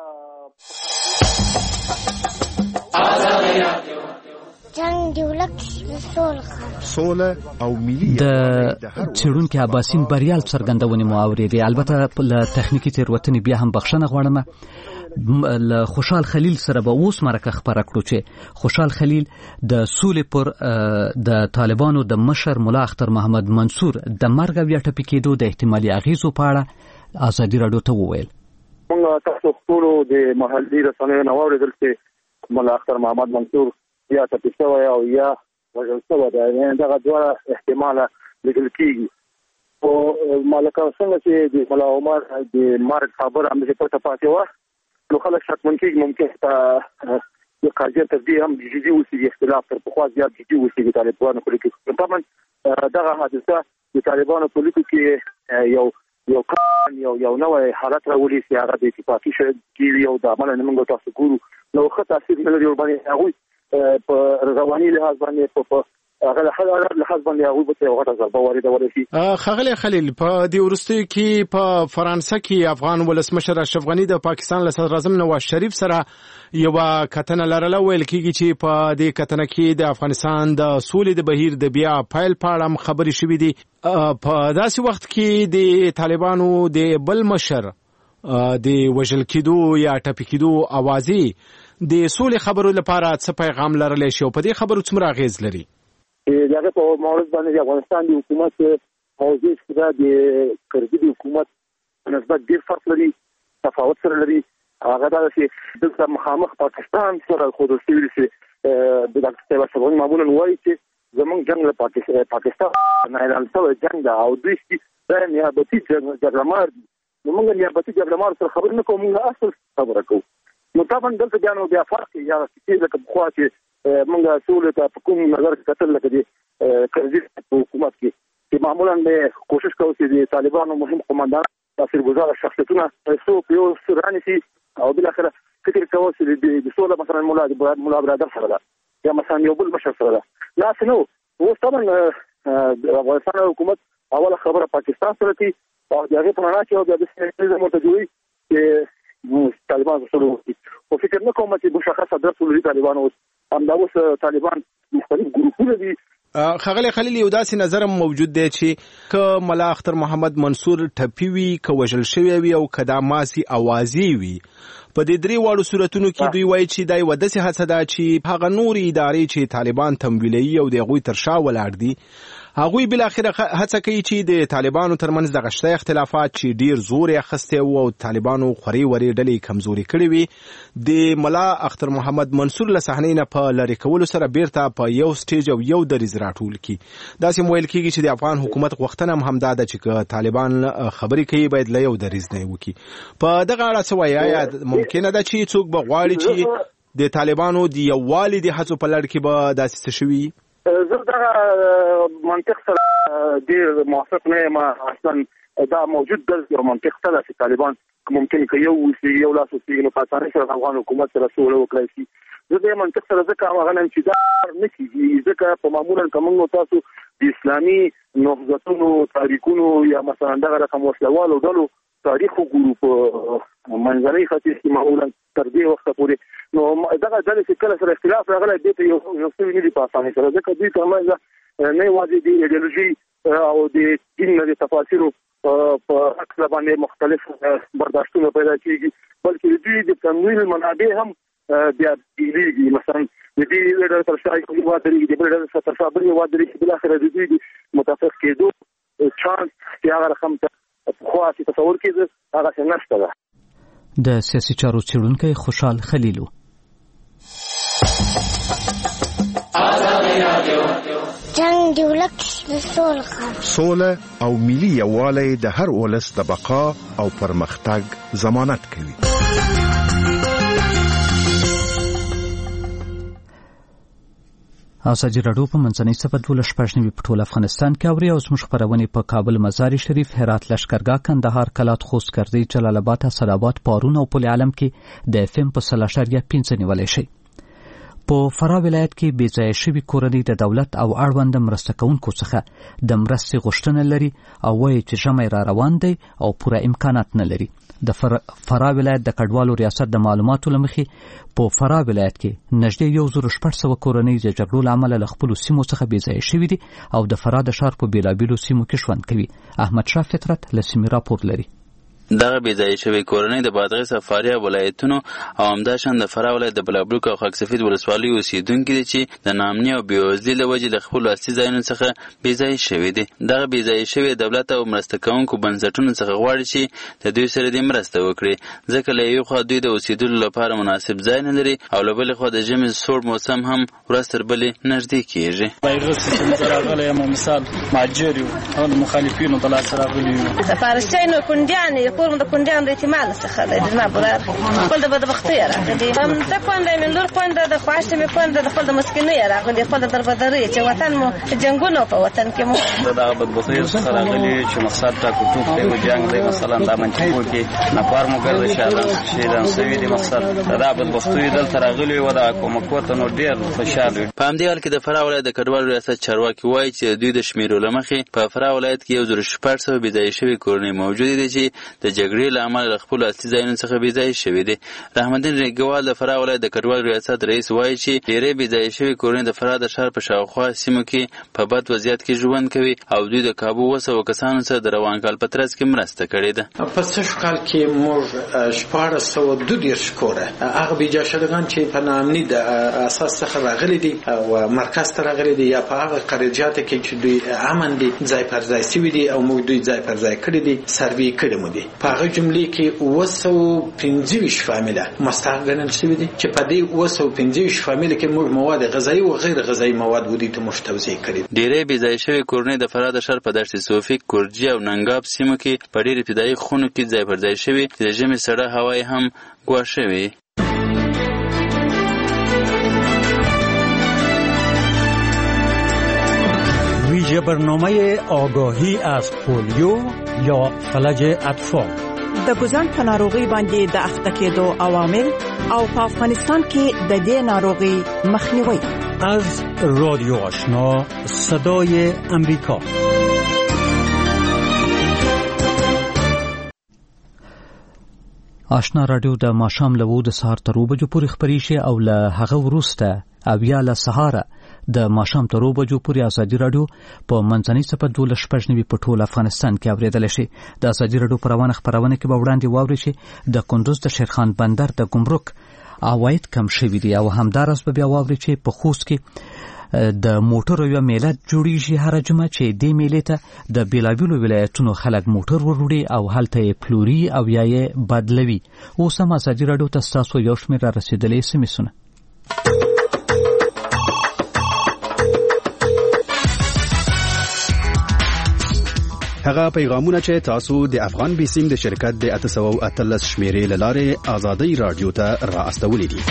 جنگ دولت سوله او ملي د چېرونکو عباسین بریال څرګندونې مو اورېدې. البته له تخنیکی تېروتنې بیا هم بخښنه غواړم. له خوشحال خلیل سره به اوس مرکه خبره کړو چې خوشحال خلیل د سولې پر د طالبانو د مشر ملا اختر محمد منصور د مرګ او یا ټپي کېدو د احتمالي اغیزو په اړه ازادي راډیو ته وویل. موږ تاسو ټول د محلي رسنیو نو اورېدل چې ملا اختر محمد منصور یا ټپي شوی او یا وژل شوی دی. دغه دواړه احتماله لیدل کېږي. او مالکه څنګه چې د ملا عمر د مرګ خبره همداسې پټه پاتې وه نو خلک شکمن کېږي ممکن د قاضي تر دې هم جدي اوسېږي اختلاف تر پخوا زیات جدي اوسېږي طالبانو په لیکو کې. طبعا دغه حادثه د طالبانو په لیکو کې یو یو کان یو یو نوې حالت راولي چې هغه د اتفاقي شکل او د عمل نه موږ تاسو ګورو نو ښه تاثیر نه لري باندې هغه په رواني لحاظ باندې په هغه له حالت لحاظ باندې هغه به یو غټه ضربه وارده ورشي. خغلی خلیل په دې ورستیو کې په فرانسه کې افغان ولسمشر اشرف غنی د پاکستان له صدر اعظم نواز شریف سره یو کتنه لرله. ویل کېږي چې په دې کتنه کې د افغانستان د سولې د بهیر د بیا پایل په اړه خبرې شوې دي. په داسې وخت کې د طالبانو د بل مشر د وژل کېدو یا ټپي کېدو اوازې د سولې خبرو لپاره څه پیغام لرلی شي او په دې خبرو څومره اغېز لري؟ دغه په مورد باندې د افغانستان د حکومت موضوع چې د کرزي حکومت په نسبت ډېر فرق لري تفاوت سره لري. هغه دا چې دلته مخامخ پاکستان سره خود سوي چې د ډاکټر صاحب څنګه معمولا وایي چې زمونږ جنگ له پاکستان نه اعلان شوی جنگ ده او دوی چې دا نیابتي جګړه مار دي نو موږ نیابتي جګړه مار سره خبرې نه کوو موږ اصل خبره کوو. نو طبعا دلته بیا نو بیا فرق یا چې لکه پخوا چې موږ سولې ته په کوم نظر کتل لکه د کرزي حکومت کې چې معمولا به کوشش کوي چې د طالبانو مهم قومندان تاثیرګذار شخصیتونه څو په یو سرانه سي او بل اخر فکر کوي چې د سولې مثلا مولا مولا برادر سره ده یا مثلا یو بل مشر سره ده. لا نو اوس طبعا د افغانستان حکومت اوله خبره پاکستان سره دي او دغه په معنا کې او د سیاسي مرتجوي چې طالبان سره وي او فکر نه کوم چې مشخصه درس ولري طالبان اوس هم دا اوس طالبان مختلف ګروپونه دي. خغلی خلیل یو داسې نظر موجود دی چې که ملا اختر محمد منصور ټپي وي که وژل شوی وي او که دا ماسي اوازې وي په دې درې واړو صورتونو کې دوی وایي چې دا یوه داسې هڅه ده چې هغه نورې ادارې چې طالبان تمویلوي او د هغوی تر شا ولاړ دي هغوی بالاخره هڅه کوي چې د طالبانو ترمنځ دغه شته اختلافات چې ډیر زور یې اخیستی و او طالبانو خورې ورې ډلې کمزوري کړې وي د ملا اختر محمد منصور له صحنې نه په لرې کولو سره بیرته په یو سټیج او یو دریځ راټول کړي. داسې ویل کېږي چې د افغان حکومت غوښتنه هم همدا ده چې که طالبان خبرې کوي باید له یو دریځ نه یې وکړي. په دغه اړه څه وایي آیا ممکنه ده چې څوک به غواړي چې د طالبانو د یووالي د هڅو په لړ کې به داسې څه شوي؟ زه دغه منطق سره ډېر موافق نه یم. اصلا دا موجود دی یو منطق ته چې طالبان ممکن که یو اوسي یو لاس اوسي نو په اسانۍ سره افغان حکومت سره سوله وکړای شي. زه د منطق سره ځکه هغه نن چې دا نه کېږي ځکه په معمولا که موږ تاسو د اسلامي نهضتونو تاریخونو یا مثلا دغه رقم وسلوالو ډلو تاریخ وګورو په منځنۍ ختیځ کې معمولا تر دې وخته پورې نو دغه ډلې چې کله سره اختلاف راغلی دې ته یو څه نه دي په اسانۍ سره ځکه دوی ترمنځ نه یوازې د ایډیولوژي او د دین د تفاسیرو په اصل باندې مختلف برداشتونه پیدا کیږي بلکې د دې د تمویل منابع هم بیا دیږي مثلا د دې ډېر تر شای کوي وادري د بل ډېر تر صبر وادري بل اخر د دې متفق کېدو چانس چې هغه رقم ته خو چې تصور کېږي هغه څنګه نشته ده. د سیاسي چارو څېړونکی خوشحال خلیلو جنگ دی ولک سوله سوله او ملي یووالی د هر ولس د بقا او پرمختګ ضمانت کوي. ازادي راډیو په منځنۍ سپه دولس شپږ نوي په ټول افغانستان کې اوري او زموږ خپرونې په کابل، مزار شریف، هرات، لشکرګاه، کندهار، کلات، خوست، کردی، جلال آباد، اسداباد، پارون او پل علم کې د اف ام په سل اشاریه پنځه نیولای شي. په فراه ولایت کې بې ځایه شوي کورنۍ د دولت او اړوند مرسته کوونکو څخه د مرستې غوښتنه لري او وایي چې ژمی را روان دی او پوره امکانات نه لري. د فراه ولایت د کډوالو ریاست د معلوماتو له مخې په فراه ولایت کې نږدې یو زر شپږ سوه کورنۍ د جګړو له امله له خپلو سیمو څخه بې ځایه شوي دي او د فراه د ښار په بېلابېلو سیمو کې ژوند کوي. احمدشاه فطرت له سیمې راپور لري. دغه بې ځایه شوې کورنۍ د بادغیس او فاریاب ولایتونو او همداشان د فراه ولایت د بلابلوک او خاک سفید ولسوالیو اوسېدونکي دي چې د ناامني او بېوزلۍ له وجې له خپلو اصلي ځایونو څخه بې ځایه شوي دي. دغه بې ځایه شوي دولت او مرسته کوونکو بنسټونو څخه غواړي چې د دوی سره دې مرسته وکړي، ځکه له یوې خوا دوی د اوسېدلو لپاره مناسب ځای نه لري او له بلې خوا د ژمي سوړ موسم هم ورځ تر بلې نږدې کېږي. بایغس چې موږ راغلی یم مثال مهاجر یو او د مخالفینو د لاسه راغلي یو د فارسچینو کونډیان یې کور د کونډیانو احتمال څخه د زما برار خپل د بدبختۍ راغلي هم ته کونډه مې لور کونډه د خواشتې مې کونډه د خپل د مسکینۍ راغلي خپل د دربدرۍ چې وطن مو جنګونه په وطن کې مو د دغه بدبختۍ څخه راغلي چې مقصد ټاکو ټوک دی او جنګ دی مثلا د منطقو کې نفر مو ګرځي شهادت شهیدان شوي دي مقصد دا بدبختۍ دلته راغلي و د حکومت ته نو ډېر خوشحاله په همدې حال کې د فراه ولایت د کډوالو ریاست چارواکي وایي چې دوی د شمیرو له مخې په فراه ولایت کې یو زر شپږ سوه بې ځایه شوي کورنۍ موجودې دي چې د جګړې له امله له خپلو اصلي ځایونو څخه بې ځایه شوي دي. رحمتدین ریګوال د فراه ولایت د کډوالو ریاست رئیس وایي چې ډېری بې ځایه شوي کورنۍ د فراه د ښار په شاوخوا سیمو کې په بد وضعیت کې ژوند کوي او دوی د کابو اووه سوه کسانو سره د روان کال په ترڅ کې مرسته کړې ده. په سږ کال کې موږ شپاړس سوه دوه دېرش کوره هغه بېجا شویان چې په ناامني د اساس څخه راغلي دي او مرکز ته راغلي دي یا په هغه قرارجاتو کې چې دوی امن دي ځای پر ځای شوي دي او موږ دوی ځای پر ځای کړي دي سروې کړي مو دي. په هغه جملې کې اووه سوه پنځه ویشت فامیله مستحق ګڼل شوي دي چې په دې اووه سوه پنځه ویشت فامیله کې موږ مواد غذایي او غیر غذایي مواد ودی ته موږ توزیع کړي. ډېری بې ځایه شوي کورنۍ د فراه د ښار په دشت صوفي، کورجي او ننګاب سیمو کې په ډېر ابتدایي خونو کې ځای پر ځای شوي چې د ژمي سړه هوا یې هم ګواښه وي. ویژه برنامه آگاهی از پولیو یا فلج اطفال د ګوزن په ناروغي باندې د اخته کېدو عوامل او په افغانستان کې د دې ناروغي مخنیوي از رادیو آشنا صدای امریکا. آشنا رادیو د ماښام له اوو د سهار تر اوو بجو پورې خپرې شي او له هغه وروسته اویا له سهاره د ماښام تر اوو بجو پورې ازادي راډیو په منځنۍ سپه دولس شپږ نوي په ټول افغانستان کې اورېدلی شي. د ازادي راډیو په روانه خپرونه کې به وړاندې واورئ چې د کندوز د شیرخان بندر د ګمرک عواید کم شوي دي او همداراز به بیا واورئ چې په خوست کې د موټرو یوه میله جوړیږي هره جمعه چې دې میلې ته د بېلابېلو ولایتونو خلک موټر وروړي او هلته یې پلوري او یا یې بدلوي. اوس هم ازادي راډیو ته ستاسو یو شمېر را رسېدلي اس ام اسونه. هغه پیغامونه چې تاسو د افغان بیسیم د شرکت د اته سوه او اتلس شمیرې له لارې ازادي راډیو ته را استولې دي.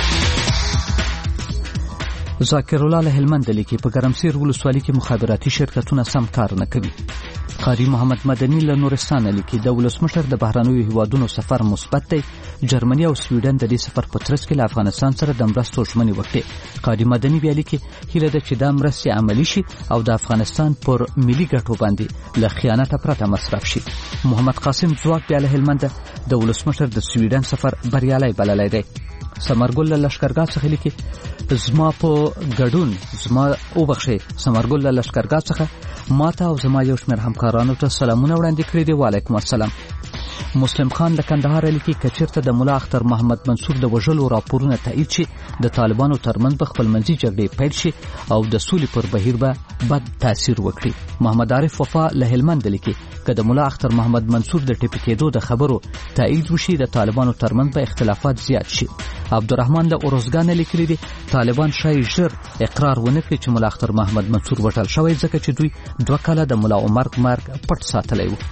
ذاکر الله له هلمند لیکي په ګرمسیر ولسوالۍ کې مخابراتي شرکتونه سم کار نه کوي. قاری محمد مدني له نورستان لیکي د ولسمشر د بهرنیو هیوادونو سفر مثبت دی. جرمني او سویډن د دې سفر په ترڅ کې له افغانستان سره د مرستو ژمنې وکړي. قاری مدني بیا لیکي هیله ده چې دا مرستې عملي شي او د افغانستان پر ملي ګټو باندې له خیانت پرته مصرف شي. محمد قاسم ځواک بیا له هلمند د ولسمشر د سویډن سفر بریالي بللی دی. سمرګل له لشکرګاه څخه لیکي زما په ګډون زما او بخښي سمرګل له لشکرګاه څخه ماته او زما یو شمېر همکارانو ته سلامونه وړاندې کړي دي. وعلیکم السلام. مسلم خان له کندهار لیکي کچیرته د مولا اختر محمد منصور د وژلو راپورونه تایید شي د طالبانو ترمنځ په خپلمنځي جګړې پیل شي او د سولې پر بهیر به بد تاثیر وکړي. محمد عارف وفا له هلمند لیکي که د مولا اختر محمد منصور د ټیپی کېدو د خبرو تایید وشي د طالبانو ترمنځ به اختلافات زیات شي. عبدالرحمن له اورزګان لیکلي دي طالبان شای ژر اقرار ونه کړي چې مولا اختر محمد منصور وژل شوی ځکه چې دوی دوه کاله د مولا عمر مرګ پټ ساتلی و.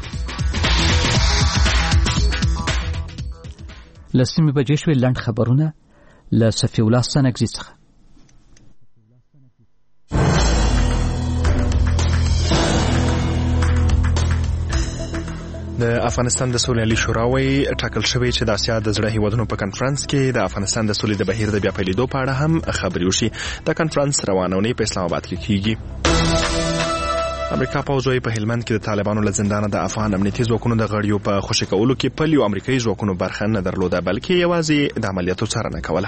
لسمې بجې شوې. لنډ خبرونه له صفي الله سنګزي څخه. د افغانستان د سولې عالی شورا وایي ټاکل شوی چې د اسیا د زړه هیوادونو په کنفرانس کې د افغانستان د سولې د بهیر د بیا پیلېدو په اړه هم خبرې وشي. د کنفرانس روانه ونې په اسلام آباد کې کیږي. امریکا پوځ په هلمند کې د طالبانو له زندانه د افغان امنیتي ځواکونو د غړیو په خوشي کولو کې پل یو امریکایي ځواکونو برخه نه درلوده بلکې یوازې د عملیاتو څارنه کوله.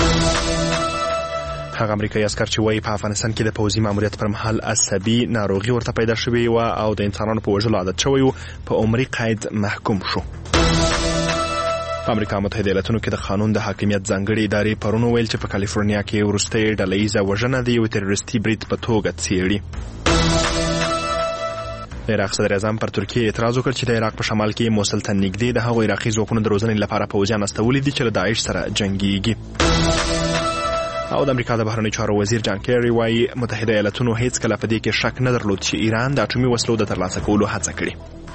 هغه امریکایي عسکر چې وایي په افغانستان کې د پوځي ماموریت پر مهال عصبي ناروغي ورته پیدا شوې و او د انسانانو په وژلو عادت شوی و په عمري قید محکوم شو. په امریکا متحده ایالاتونو کې د قانون د حاکمیت ځانګړي ادارې پرون ویل چې په کالیفورنیا کې وروستۍ ډلهییزه وژنه د یو تروریستي برید په توګه څېړي. د عراق صدر اعظم پر ترکیه اعتراض وکړ چې د عراق په شمال کې موصل ته نږدې د هغو عراقي ځواکونو د روزنې لپاره پوځیان استولي دي چې له داعش سره جنګیږي. او د امریکا د بهرنیو چارو وزیر جان کیری وایي متحده ایالاتونو هیڅ کله په دې کې شک نه درلود چې ایران د اټومي وسلو د ترلاسه کولو هڅه کړې.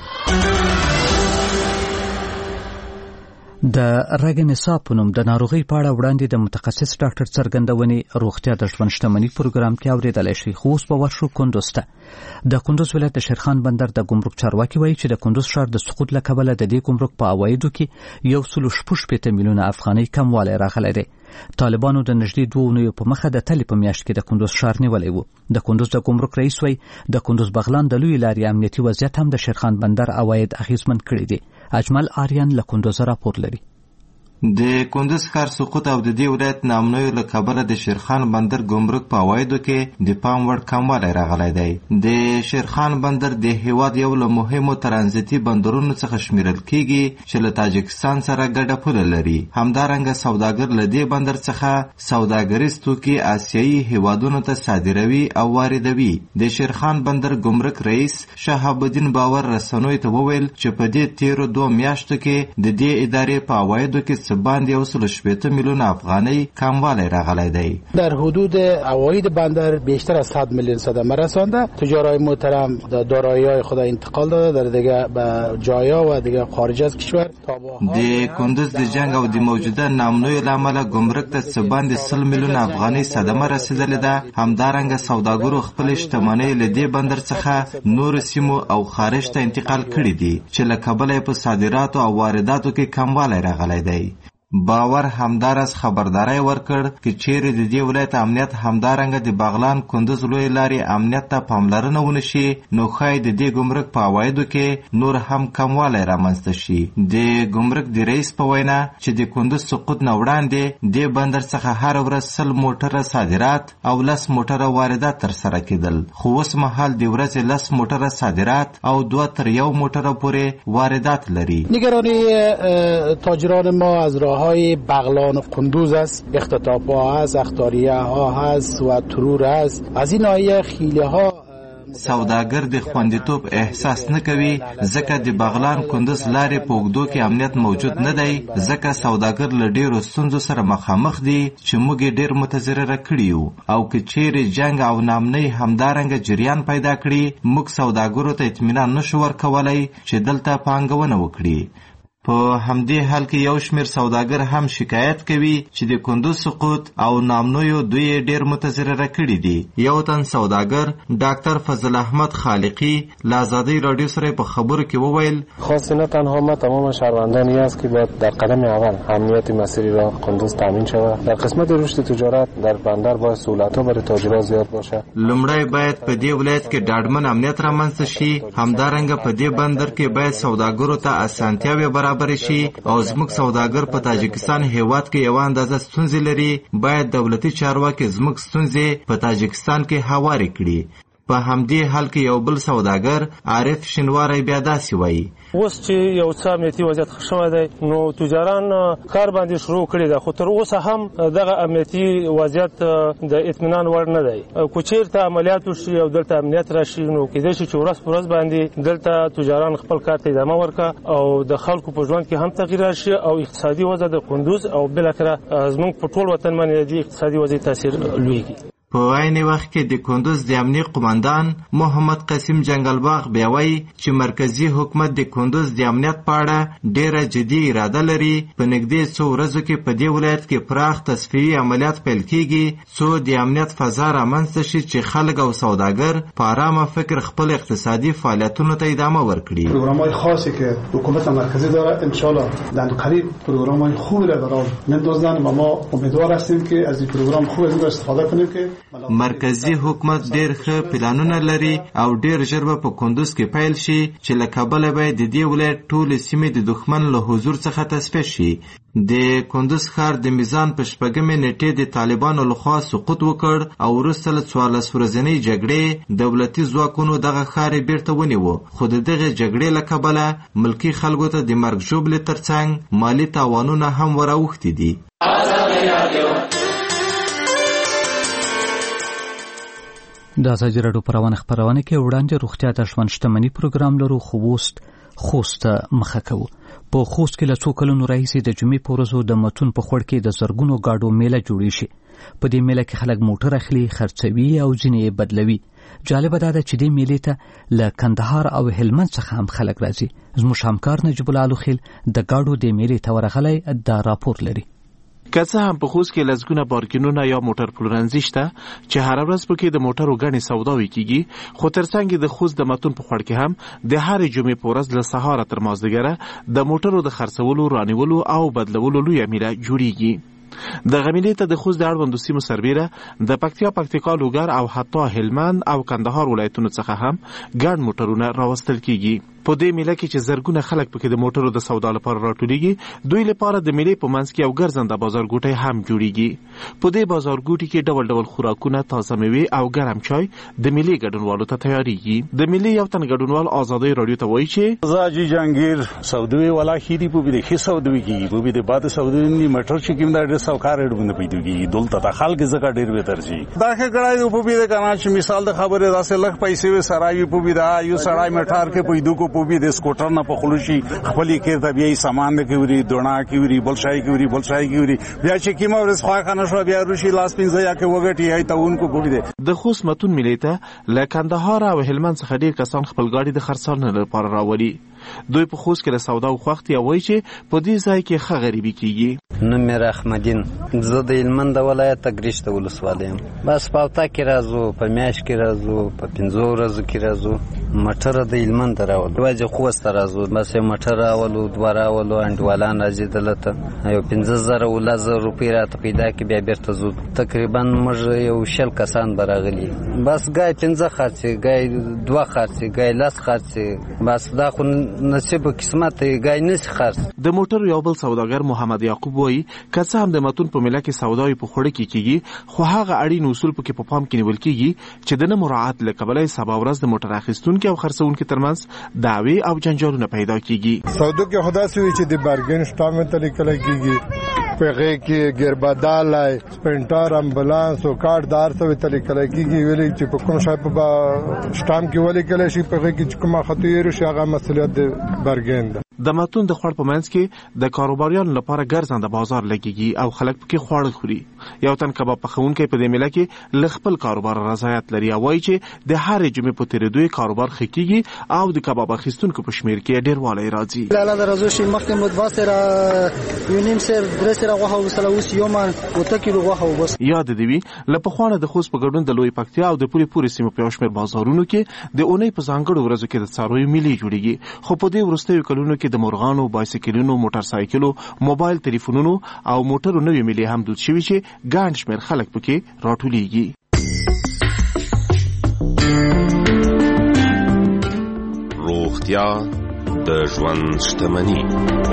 د رګ نصاب په نوم د ناروغۍ په اړه وړاندې د متخصص ډاکټر څرګندونې روغتیا د ژوند شتمنۍ پروګرام کې اورېدلی شي. خو اوس به ورشو کندوز ته. د کندوز ولایت د شیرخان بندر د ګمرک چارواکي وایي چې د کندوز ښار د سقوط له کبله د دې ګمرک په عوایدو کې یو سل شپږ شپېته میلیونه افغانۍ کموالی راغلی دی. طالبانو د نږدې دوه اونیو په مخه د تلې په میاشت کې د کندوز ښار نیولی و. د کندوز د ګمرک رئیس وایي د کندوز بغلان د لویې لارې امنیتي وضعیت هم د شیرخان بندر عواید اغیزمن کړي دي. اجمل آریان له کندوز راپور لري. د کندوز ښار سقوط او د دې ولایت ناامنیو له کبله د شیرخان بندر ګمرک په عوایدو کې د پام وړ کموالی راغلی دی. د شیرخان بندر د هیواد یو له مهمو ترانزیتي بندرونو څخه شمیرل کیږي چې له تاجکستان سره ګډه پوله لري. همدارنګه سوداګر له دې بندر څخه سوداګریز توکي آسیایي هیوادونو ته صادروي او واردوي. د شیرخان بندر ګمرک رئیس شهاب الدین باور رسنیو ته وویل چې په دې تیرو دوه میاشتو کې د دې ادارې په عوایدو کې باندې یو سل شپېته میلیون افغانۍ کموالی راغلی دی. در حدود عواید بندر بیشتر از صد میلیون صدمه رسانده. تجارای محترم دارایی‌های خود انتقال داده در دیگه به جایا و دیگه خارج از کشور. د کندوز د جنگ او د موجوده ناامنیو له امله ګمرک ته څه باندې سل میلیون افغانۍ صدمه رسیدلې ده. همدارنګه سوداګرو خپلې شتمنۍ له دې بندر څخه نورو سیمو او خارج ته انتقال کړي دي چې له کبله په صادراتو او وارداتو کې کموالی راغلی دی. باور همدارس خبرداري ورکړ چې چیرې د دې ولایت امنیت همدارنګه د بغلان کندوز لوی لارې امنیت ته پاملرنه ونشي نو ښایي د دې ګمرک په عوایدو کې نور هم کموالی رامنځته شي. د ګمرک د رئیس په وینا چې د کندوز سقوط نه وړاندې دې بندر څخه هر ورځ سل موټره صادرات او لس موټره واردات ترسره کېدل، خو اوس مهال د ورځې لس موټره صادرات او دوه تر یو موټره پورې واردات لري. نگرانی تاجران ما از راه های بغلان و کندوز است، اختطاف ها هست، اختاریه ها هست و ترور هست. از این ناحیه خیله ها سوداګر د خوندیتوب احساس نه کوي ځکه د بغلان کندوز لارې په اوږدو کې امنیت موجود نه دی، ځکه سوداګر له ډیرو ستونزو سره مخامخ دي چې موږ یې ډیر متضرره کړي یو، او که چیرې جنګ او ناامنۍ همدارنګه جریان پیدا کړي موږ سوداګرو ته اطمینان نشو ورکولی چې دلته پانګونه وکړي. په همدې حال کې یو شمیر سوداګر هم شکایت کوي چې د کندوز سقوط او نامنویو دوی ډیر متضرره کړي دي. یو تن سوداګر ډاکټر فضل احمد خالقی له آزادی رادیو سره په خبرو کې وویل خاص نه تنها ما تمام شهروندانی است که باید در قدم اول امنیت مسیری را کندوز تامین شود. در قسمت رشد تجارت در بندر باید سهولت‌ها برای تاجران زیاد باشه. لومړی باید په دې ولایت کې ډاډمن امنیت رامنځته شي، همدارنګه په دې بندر کې باید سوداګرو ته اسانتیاوې برابرې برابر شي او زموږ سوداګر په تاجکستان هیواد کې یو اندازه ستونزې لري، باید دولتي چارواکي زموږ ستونزې په تاجکستان کې هوارې کړي. په همدې حال کې یو بل سوداګر عارف شینواری بیا داسې وایي: اوس چې یو څه امنیتي وضعیت ښه شوی دی نو تجاران کار باندې شروع کړي ده، خو تر اوسه هم دغه امنیتي وضعیت د اطمینان وړ نه دی. که چېرته عملیات وشي او دلته امنیت راشي نو کېدای شي چې ورځ په ورځ باندې دلته تجاران خپل کار ته ادامه ورکړي او د خلکو په ژوند کې هم تغییر راشي او اقتصادي وضع د کندوز او بالاخره زموږ په ټول وطن باندې د اقتصادي وضع تاثیر لویږي. په عین وخت کې د کندوز د امنیه قومندان محمد قاسم جنگلباغ بیا وایي چې مرکزی حکومت د کندوز د امنیت په اړه ډیره جدي اراده لري. په نږدې څو ورځو کې په دې ولایت کې پراخ تصفیې عملیات پیل کیږي څو د امنیت فضا رامنځته شي چې خلک او سوداګر په آرامه فکر خپل اقتصادي فعالیتونو ته ادامه ورکړي. پروگرام‌های خاصی که حکومت مرکزی داره ان شاء الله در قریب پروگرام‌های خوبی را برای میندازن و ما امیدوار هستیم که از این پروگرام خوب استفاده کنیم که مرکزی حکومت ډیر ښه پلانونه لري او ډیر ژر به په کندوز کې پیل شي چې له کابله به د دې ولایت ټولې سیمې د دښمن له حضور څخه تصفیه شي. د کندوز ښار د میزان په شپږمې نیټې د طالبانو لخوا سقوط وکړ او وروسته له څوارلس ورځنۍ جګړې دولتي ځواکونو دغه ښار یې بیرته ونیو، خو د دغې جګړې له کبله ملکي خلکو ته د مرګ ژوبلې ترڅنګ مالي تاوانونه هم وراوښتي دي. د ازادي راډیو په روانه خپرونه کې وړاندې روغتیا ته ژوند شتمني پروګرام لرو، خو وست خوست مخه کوو. په خوست کې له څو کلونو راهیسې د جمعې په ورځو د متون په خوړ کې د زرګونو ګاډو میله جوړې شي. په دې میله کې خلک موټر اخلي، خرڅوي او ځینې یې بدلوي. جالبه دا ده چې دې میلې ته له کندهار او هلمند څخه هم خلک راځي. زموږ همکار نجیب الله الوخیل د ګاډو دې میلې ته ورغلی دا راپور لري. که څه هم په خوست کې لسګونه پارکینونه یا موټر پلورنځي شته چې هره ورځ پکې د موټرو ګڼې سوداوي کیږي، خو ترڅنګ د خوست د متون په خوړ کې هم د هرې جمعې په ورځ له سهاره تر مازدیګره د موټرو د خرڅولو، رانیولو او بدلولو لویه میله جوړیږي. د غمیلې ته د خوست د اړوندو سیمو سربیره د پکتیا، پکتیکا، لوګر او حتی هلمند او کندهار ولایتونو څخه هم ګڼ موټرونه راوستل کیږي. په دې میله کې چې زرګونه خلک پکې د موټرو د سودا لپاره راټولیږي، دوی لپاره د میلې په منځ کې یو ګرځنده بازارګوټی هم جوړیږي. په دې بازارګوټي کې ډول ډول خوراکونه، تازه میوې او ګرم چای د میلې ګډونوالو ته تیاریږي. د میلې یو تن ګډونوال ازادي رادیو ته وایي چې زاجی جنگیر سودوی ولا خېری په دې کې سودوي کیږي، په دې بعد سودوی نه موټر چې کوم دا ډېر سوکار ډونه پیدا کیږي، دلته د خلک زګه ډېر وتر شي. دا کې ګړای په دې کنه چې مثال د خبره داسې لږ پیسې وسراوي په دې دا یو سړای میټار کې پیدا کو په دې سکوټر نه په خلوشي خپلې کې د بیا سامان کې وری دونه کې وری بلشای کې وری بلشای کې وری بیا چې کیمه ورس خوا کنه شو بیا روشي لاس پینځه یا کې وګټي هي ته اونکو په دې د خوست متون میلې ته له کندهار او هلمند څخه ډیر کسان خپل ګاډي د خرڅلاو لپاره راوړي. دوی په خوست کې د سودا او خوخت یا وایي چې په دې ځای کې ښه غریبي کیږي. نو مې احمدین زه د هلمند ولایت تګریشته ولسوالۍ یم. بس په هفته کې راځو، په میاشت کې راځو، په پنځو ورځو کې راځو. موټر د هلمند راوړو، وجه خوست راځو، بس یو موټر راولو، دوه راولو، انډوالان راځي دلته یو پنځه زره ولس زره روپۍ راته پیدا کې بیا بیرته ځو. تقریبا موږ یو شل کسان براغلي، بس ګای پنځه خرڅي، ګای دوه خرڅي، ګای لس خرڅي، بس دا خو نصیب قسمت ګای نس خرڅ. د موټر یو بل سوداګر محمد یعقوب وایي که څه هم د متون په میله کې سوداوي په خوړه کې کیږي، خو هغه اړین اصول پکې په پام کې نیول کیږي چې د نه مراعات له کبله سبا ورځ د موټر اخیستونکو او خرڅونکو ترمنځ دعوی او جنجالونه پیدا کیږي. سودو کې خدا سوي چې د بارګین سټام ته لیکل کیږي، پغه کې ګربدال، سپنټر، امبولانس او کارډدار څه ته لیکل کیږي، ویلي چې په کوم شای په سټام کې ولي کله شي پغه کې کومه خطر شي هغه مسولیت بارګین ده. د متون د خوړ په منځ کې د کاروباریانو لپاره ګرځنده بازار لګیږي او خلک پکې خواړه خوري. یو تن کباب پخونکی په دې میله کې ل خپل کاروبار رضایت لري او وایي چې د هرې جمعې په تیریدو کاروبار ښه کیږي او د کباب اخیستونکو په شمیر کې ډیروالی راځي. لاله درازو شي مخکې مدوا سره یو نیم سر درې سره غوښه وسله اوس یو من وته کیلو غوښه وبس. یاد دی وی ل پخوانه د خوست په ګډون د لوی پکتیا او د پوری پوری سیمو په شمیر بازارونو کې د اونۍ په ځانګړو ورځو کې د څارویو میلې جوړیږي، خو په دې وروستیو کلونو کې د مرغانو، بایسکلونو، موټر سایکلو، موبایل ټلیفونونو او موټرو نوې میلې هم دود شوي چې ګڼ شمېر خلک پکې راټولیږي. روغتیا د ژوند شتمني.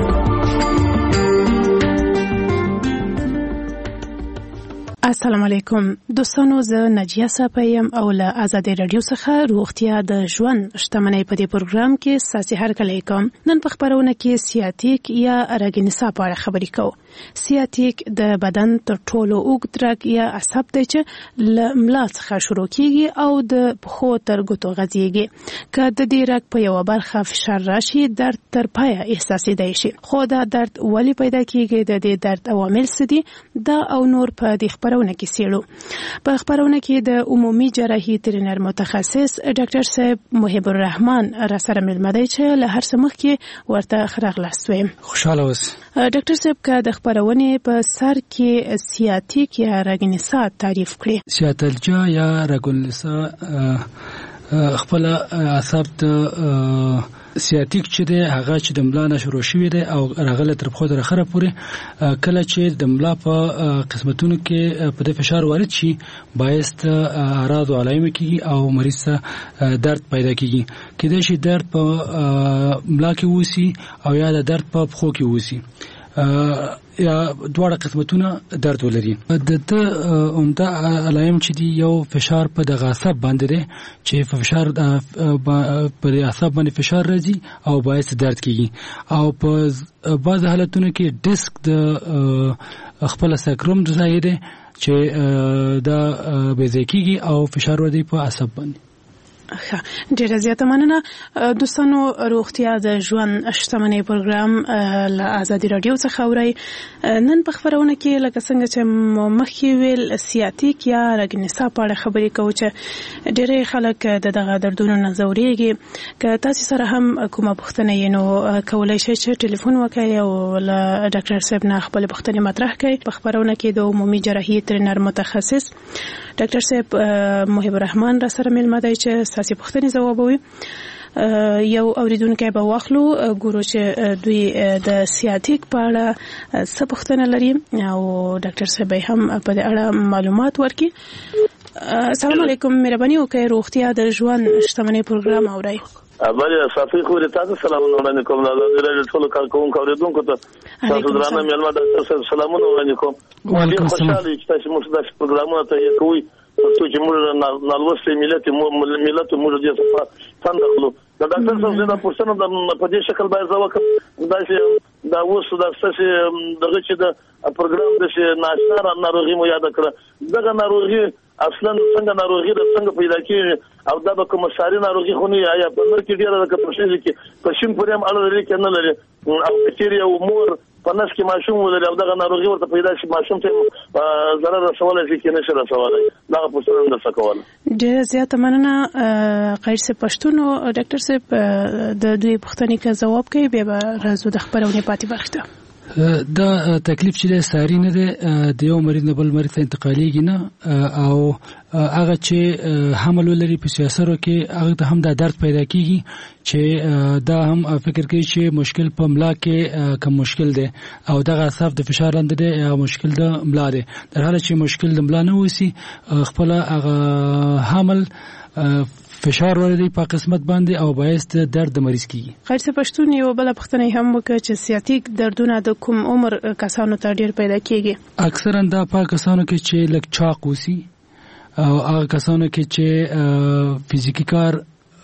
السلام علیکم دوستانو، زه نجیه صاحب او له آزادۍ رادیو څخه روغتیا د ژوند شتمنۍ په دې پروګرام کې ساسي هرکلی کوم. نن په خبرونه کې سیاتیک یا رګ نسا په اړه خبرې کوو. سیاتیک د بدن تر ټولو اوږد رګ یا عصب دی چې له ملا څخه شروع کیږي او د پښو تر ګوتو غځیږي. که د دې رګ په یوه برخه فشار راشي، درد تر پایه احساسېدای شي. خو دا درد ولې پیدا کیږي، د دې درد عوامل څه دي، دا او نور په دې خبرونه کې سیړو. په خبرونه کې د عمومي جراحي ترینر متخصص ډاکټر صاحب محب الرحمن را سره ملمه دی چې له هر څه مخکې ورته ښه راغلاست وایم. خوشحاله اوس. ډاکټر صاحب که د خبرونې په سر کې سیاتیک یا رګ نسا تعریف کړي. سیاتلجا یا رګ نسا خپل اعصاب ته سیاتیک چې دی هغه چې د ملا نه شروع شوی دی او راغله تر پښو تر اخره پورې، کله چې د ملا په قسمتونو کې په د فشار وارد شي باعث اعراض او علائم کیږي او مریض ته درد پیدا کیږي. کله چې درد په ملا کې وسی او یا د درد په پښو کې وسی یا دواړه قسمتونه درد ولري. د ته عمده علائم چې دی یو فشار په د عصب باندې دی چې په فشار په عصب باندې فشار راځي او باعث درد کیږي. او په بعض حالتونو کې ډیسک د خپل ساکروم د ځای دی چې دا بېځای کیږي او فشار ورځي په عصب باندې. ډیره زیاته مننه دوستانو. روغتیا د ژوند شتمنۍ پروګرام له آزادۍ رادیو څخه اورئ. نن په خبرونه کې لکه څنګه چې مخکې ویل سیاتیک یا رګ نسا په اړه خبرې کوو چې ډیری خلک د دغه دردونو نه ځورېږي. که تاسو سره هم کومه پوښتنه یې نو کولی شئ چې ټلیفون وکړئ او له ډاکټر صاحب نه خپلې پوښتنې مطرح کړئ. په خبرونه کې د عمومي جراحي ترینر متخصص ډاکټر صاحب محب الرحمن را سره ملمه دی چې تاسو پوښتنې ځوابوي. یو اوریدونکی به واخلو، ګورو چې دوی د سیاتیک په اړه څه پوښتنه لري او ډاکټر صاحب هم په دې اړه معلومات ورکړي. السلام علیکم، مهرباني وکړئ روغتیا د ژوند شتمنۍ پروګرام اورئ. بله صافي خو دې تاسو سلامونه وړاندې کوم. د دې ټولو کارکوونکو اوریدونکو ته تاسو درانه مېلمه ډاکټر صاحب سلامونه وړاندې کوم. وعلیکم السلام. خوشاله چې تاسو موږ داسې پروګرامونه ته کوي چې موږ نالوستي ملت ملت موږ دې څخه څنګه خلو. دا ډاکټر صاحب دا پوښتنه د په دې شکل باید زه وکړم دا چې دا اوس دا څه دغه چې د پروګرام د چې ناشنه ناروغي مو یاد کړه. دغه ناروغي اصلا څنګه ناروغي د څنګه پیدا کیږي او دا به کوم ساري ناروغي خو نه یا په نور کې ډیره د کپشن کې په شین پورې هم اړه لري کې نه لري او بکتریا او مور په نس کې ماشوم ولري او دغه ناروغي ورته پیدا شي ماشوم ته ضرر رسولای شي کې نشه رسولای. دا پوښتنه د سکواله. ډیره زیاته مننه قیر سے پښتون او ډاکټر صاحب د دوی پوښتنې کا جواب کوي به راځو د خبرونه پاتې برخه. دا تکلیف چې ساری نه دی د یو مریض نه بل مریض ته انتقالیږي نه او هغه چې حمل ولري په سیاسرو کې هغه ته هم دا درد پیدا کیږي چې دا هم فکر کوي چې مشکل په ملا کې کم مشکل دی او دغه عصب د فشار لاندې دی یا مشکل د ملا دی. در حاله چې مشکل د ملا نه وسی خپل هغه حمل فشار ورته په قسمت باندې او باعث درد د مریض کیږي. خیر څه پښتون یو بل پښتنه هم وکړي چې سیاتیک دردونه د کوم عمر کسانو ته ډیر پیدا کیږي. اکثرا دا په کسانو کې چې لک چاق وسی او هغه کسانو کې چې فزیکی کار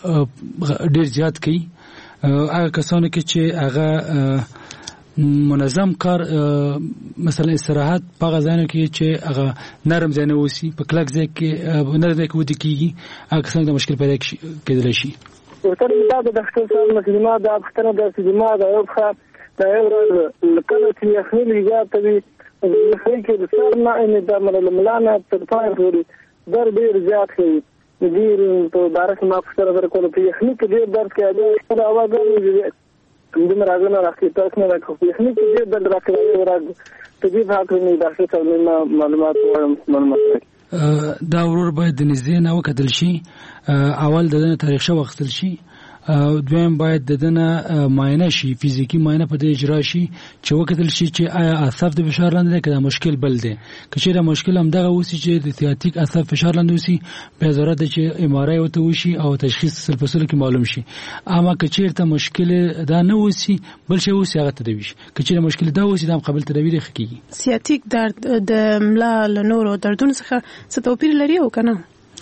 ډیر زیات کوي، هغه کسانو کې چې هغه منظم کار مثلا استراحت په غزانو کې چې هغه نرم ځای نه وسی په کلک ځای کې نرم ځای کې ودی کیږي هغه څنګه د مشکل پیدا کېدلی شي. ورته دا د ډاکټر صاحب مسلمه د اختر د سجما د یو ښه د یو لکه چې یخني زیات وي یخني کې د سر نه ان د ملانه تر پای پورې در ډیر زیات وي. ډیر په دارس ما څخه ورکول په یخني کې ډیر درد کوي دا اواز کوي کوم راغله راځي تاسو نه راکوي یخني کې ډیر درد راکوي ورته تجيب حاکمي ډاکټر صاحب معلومات معلومات دا ورور باید د نږدې نه وکتل شي، اول د تاریخ شو وختل شي دویم باید د دنه معاینه شي فزیکی معاینه په دې اجرا شي چې وکتل شي چې آیا عصب د فشار لاندې کده مشکل بل دی که چیرې مشکل هم دغه وسی چې د سیاتیک عصب فشار لاندې وسی به ضرورت چې ام آر آی وته وشي او تشخیص سلفسل کې معلوم شي اما که چیرته مشکل دا نه وسی بل شی وسی هغه تدوي شي که چیرې مشکل دا وسی دا قبل تدوي دی خکېږي سیاتیک درد د ملا له نورو دردونو څخه څه توپیر لري او کنه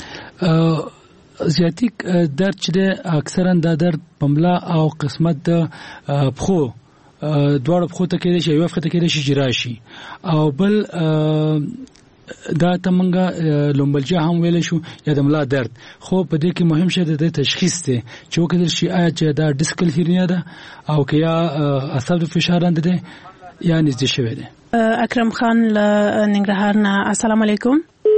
سیاتیک درد چې اکثرا دا درد په ملا او قسمت د پخو دواړو پخو ته کېدای شي یو وخت ته کېدای شي چې راشي او بل دا تمنګه لومبلجا هم ویل شو یا د ملا درد خو په دې کې مهم شی د تشخیص دی چې وکړل شي آیا چې دا ډیسکل هرنیا ده او که یا عصب د فشار لاندې ده یا نږدې شوی دی. اکرم خان له ننګرهار نه السلام علیکم.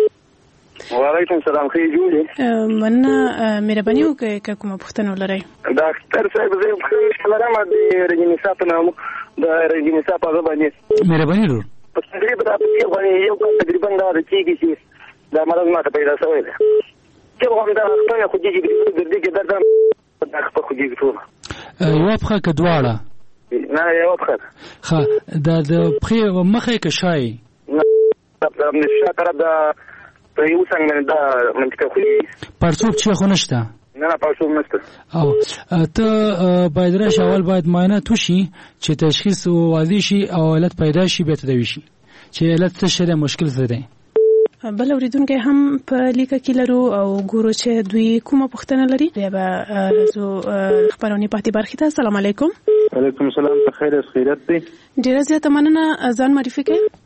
وعلیکم السلام. خیر جوړه مننه مهرباني وکړئ که کومه پوښتنه ولرئ. ډاکټر صاحب زه پوښتنه لرم د رجینیسا په نوم د رجینیسا په اړه باندې. مهرباني ورو. په تقریبا د په باندې یو تقریبا دا د کیږي چې د مرض ماته پیدا شوی دی. چې هم دا خپل خو دې د دې کې درته د خپل خو دې ټول. یو په کډواړه. نه یو په. ها دا د په مخه کې شای. نه د نشه طرف د په یو څنګه دا منطقه خو پرڅوب چې خو نشته. نه نه پرڅوب نشته. او ته باید راش اول باید معاینه توشي چې تشخیص واضح شي او علت پیدا شي به تدوي شي چې علت څه شری مشکل څه دی. بل اوریدونکو هم په لیکه کې لرو او ګورو چې دوی کومه پوښتنه لري. بیا به زو خبرونه پاتې برخه ته. السلام علیکم. وعلیکم السلام. ته خیر اس خیرت دی. ډیره زیاته مننه. ځان معرفي کړئ.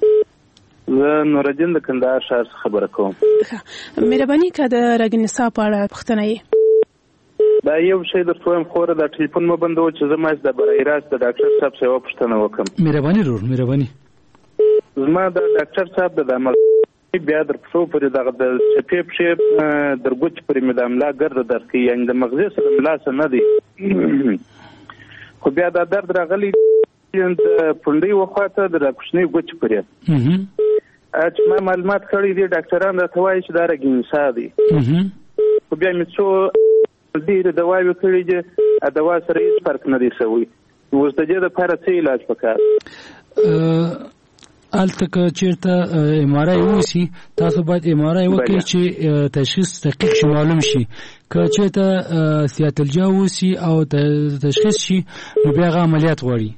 زه نورالدین د کندهار ښار څخه خبره کوم. مهرباني که د رګنسا په اړه پوښتنه یې. دا یو شی درته وایم خوره د ټلیفون مه بندوه چې زه ماش د برای راست د ډاکټر صاحب څخه یوه پوښتنه وکړم. مهرباني ورور مهرباني. زما د ډاکټر صاحب د عمل بیا در پښو پورې دغه د چپې پښې در ګوتې پورې مې د ملا ګرده درد کوي یعنې د مغزې سره ملا څه نه دی خو بیا دا درد راغلی د پونډۍ وخواته د راکوشنۍ ګوتې پورې چې ما معلومات کړي دي ډاکټران راته وایي چې دا رګنسا دی خو بیا مې څو ډېرې دواوې کړي دي دوا سره هېڅ فرق نه دی شوی. اوس د دې دپاره څه علاج پکار؟ الته که چیرته ام آر آی وسی تاسو باید ام آر آی وکړئ چې تشخیص دقیق شي معلوم شي. که چیرته سیاتلجا وسی او تشخیص شي نو بیا هغه عملیات غواړي.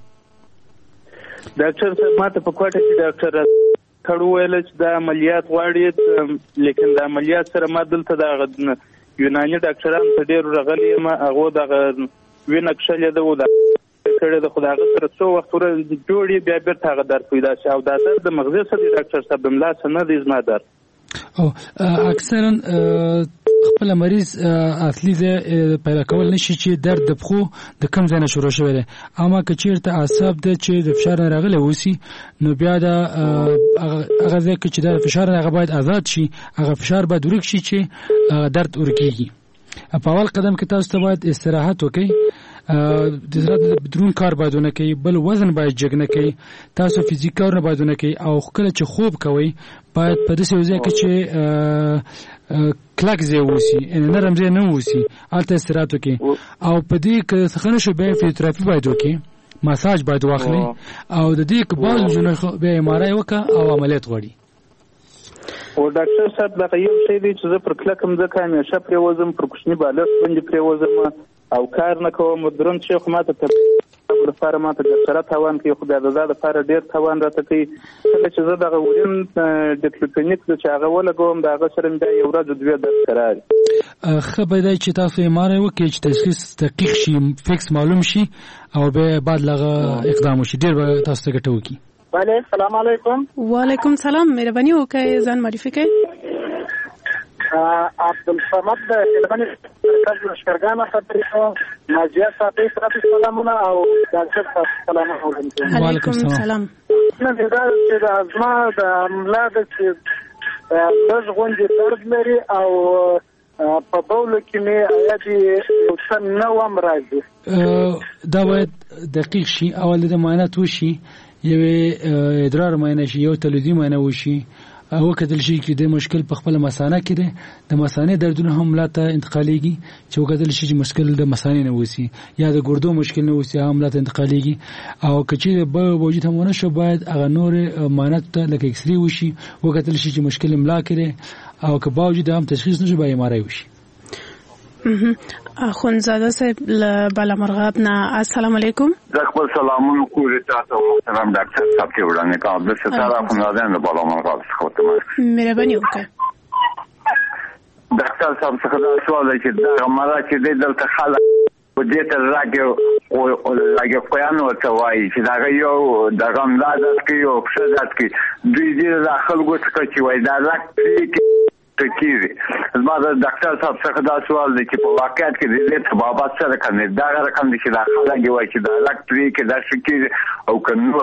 ډاکټر صاحب ماته په کوټه کې ډاکټر کړو ویل چې دا عملیات غواړي لیکن د عملیات سره ما دلته د یوناني ډاکټران ته ډېر راغلي یم هغه دغه وینه کښلې ده و د کړی د خو د هغه سره څو وخت ورځ جوړې بیا بیرته هغه درد پیدا شي او دا درد د مغزې سره دی ډاکټر صاحب د ملا څه نه دی زما درد. او اکثرا خپل مریض اصلي ځای پیدا کول نشي چې درد د پښو د کوم ځای نه شروع شوی دی اما که چیرته اعصاب د چې د فشار راغلی وسی نو بیا د هغه ځای کې چې د فشار هغه باید آزاد شي هغه فشار باید ورک شي چې درد ورکیږي. په اول قدم کې تاسو ته باید استراحت وکړئ. د زړه بدرون کار باید ونه کوي بل وزن باید جګ نه کوي. تاسو فزیک کارونه باید ونه کوي او کله چې خوب کوئ باید په داسې یو ځای کې چې کلک ځای ووسي نرم ځای نه ووسي هلته استراحت وکړي او په دې که څه نه شو بیا فزیوتراپي باید وکړي مساج باید واخلي او د دې که باز بیا ام آر آی وکړه او عملیات غواړي. او ډاکټر صاحب دغه یو شی دی چې زه پر کلکه مځکه همیشه پرېوځم پر کوچني بالښت باندې پرېوځم او کار نه کوم دروند شی خو ماته تر لپاره ماته ډاکټره تاوان کوي خو بیا د دا لپاره ډېر تاوان راته کوي. کله چې زه دغه ورین ډیکلوپینیک چې هغه ولګوم د هغه سره مې بیا یو ورځ دوې درد کرار. ښه به دی چې تاسو ام آر آی وکړئ چې تشخیص دقیق شي فکس معلوم شي او بیا بعد لغه اقدام وشي ډېر به تاسو ته ګټه وکړي. بله سلام علیکم. وعلیکم سلام. مهرباني وکړئ ځان معرفي کړئ. عبدالصمد د هلمند مرکز لښکرګاه خبرې کوم. نازیه صاحب سره سلامونه او ډاکټر صاحب سلامونه. وعلیکم سلام. نن دا چې زما د ملا د لږ غونډې درد لري او په بولو کې مې آیاتي یو څه نوم راځي. دا باید دقیق شي. اول د معاینات وشي یو ادرار معاینه شي یو تلویزیون معاینه وشي وکتل شي چې د مشکل په خپل مثانه کې ده د مثانه دردونه هم لاته انتقاليږي چې وکتل شي چې مشکل د مثانه نه وسی یا د ګردو مشکل نه وسی هم لاته انتقاليږي او کچې به وجود هم ونه شو باید هغه نور مانات ته لکه ایکس ری وشي وکتل شي چې مشکل املا کړي او که باوجود هم تشخیص نشي به ام ار آی وشي. اخوندزاده صاحب له بالامرغاب نه السلام علیکم. زکبر سلامونه کولی تاسو محترم ډاکټر صاحب کې وړاندې کوم د ستاره اخوندزاده نه بالامرغاب څخه ته مهرباني وکړئ. ډاکټر صاحب څخه دا سوال دی چې دا مراد چې دلته خلک په دې ته راګي او راګي کویانو ته وایي چې دا یو د غمزاد کې یو څه ذات کې دوی دې داخل غوښته چې وایي دا راکې تکیری زما د ډاکټر صاحب څخه دا سوال دی چې په واقعیت کې دې ته بابا سره کنه دا رقم دي چې دا خلک وایي چې دا راکې کې دا شکی او کنو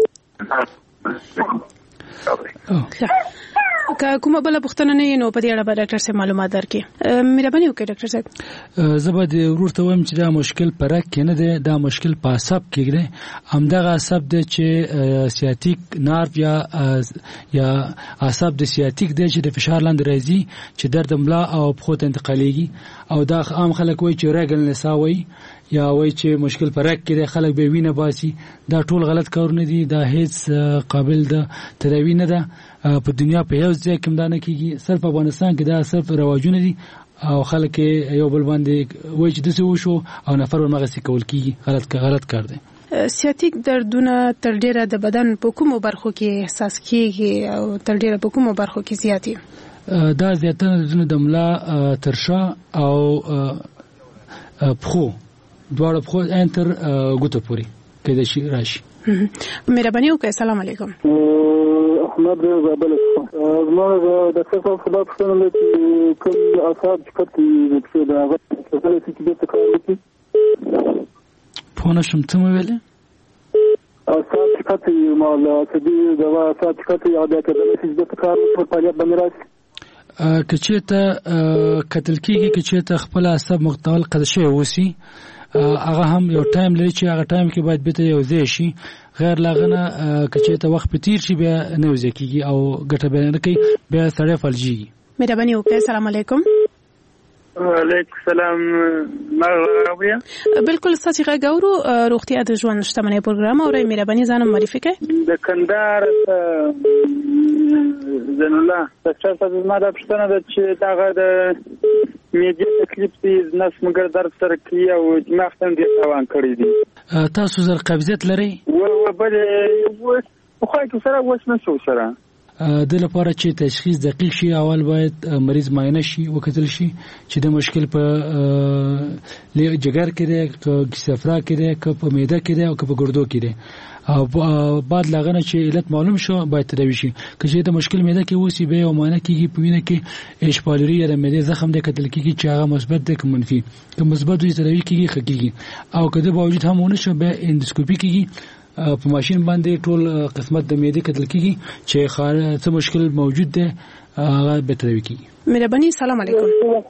ته که کومه بل پښتنه نه نو په دې اړه به ډاکټر صاحب معلومات درکړي. مهرباني وکړئ ډاکټر صاحب. زبر د ورته وایم چې دا مشکل پرک کې نه دی دا مشکل په عصب کې دی همدغه عصب دی چې سیاتیک نارو یا یا عصب د سیاتیک دی چې د فشار لاندې راځي چې درد ملا او پښو ته انتقالېږي او دا عام خلک وایي چې ریګل نسا وایي یا وایي چې مشکل پرک کې دی خلک به وینه باسي دا ټول غلط کارونه دي دا هیڅ قابل د تداوی نه ده په دنیا په یو ځای کې مدانه کیږي صرف افغانستان کې دا صرف رواجونه دي او خلک یو بل باندې وایي چې دسه وشو او نفر ورمغه سي کول کیږي غلط غلط کار دی. سیاتیک دردونه تر ډیره د بدن په کومو برخو کې احساس کیږي او تر ډیره په کومو برخو کې زیاتی دا زیاتنه د ملا ترشا او پخو دواړه پخو انتر ګوتو پوری کې د شي راشي. مهرباني وکړئ. السلام علیکم. احمد زابل زما د ډاکټر صاحب خدای په څنګه چې کوم اثر کټي چې دا غوښتل چې دې څه کار وکړي پونه شم ته ویلې اثر کټي مال چې دې دا اثر کټي عادت ده چې دې څه کار په پالیت باندې راځي کچېته قتل کیږي کچېته خپل عصب مختل قدشه وسی هغه هم یو ټایم لري چې هغه ټایم کې باید به یو ځای شي غیر لاغنه کچېته وخت په تیر شي بیا نه وځي کیږي او ګټه به نه کوي بیا سړی فلجیږي. مهرباني وکړئ. السلام علیکم. وعلیکم السلام. مرحبا. بالکل ستاسو غاورو روغتیا د ژوند شتمنۍ پروګرام او مهرباني ځان معرفي کړئ. د کندهار زن الله ډاکټر صاحب ما د پښتنه د چې دغه د میډیا تکلیف دي نس مګر درد سره کی او دماغ ته دې روان کړی دي. تاسو زر قبضیت لري؟ و و بل خو خو سره وښ نه شو سره د لپاره چې تشخیص دقیق شي اول باید مریض معاینه شي وکتل شي چې د مشکل په جګر کې دی که صفرا کې دی که په معده کې دی او که په ګردو کې دی او بعد لغنه چې علت معلوم شو باید تداوی شي که چې د مشکل معده کې وسی به او معاینه کیږي په وینه کې اشپالری یا معده زخم د کتل کیږي چې هغه مثبت دی که منفي که مثبت وي تداوی کیږي خکېږي او که د باوجود هم ونه شو به اندوسکوپي کیږي په ماشين باندې ټول قسمت د معده کتل کیږي چې څه مشکل موجود دی هغه به تداوی کیږي. مهرباني. السلام علیکم.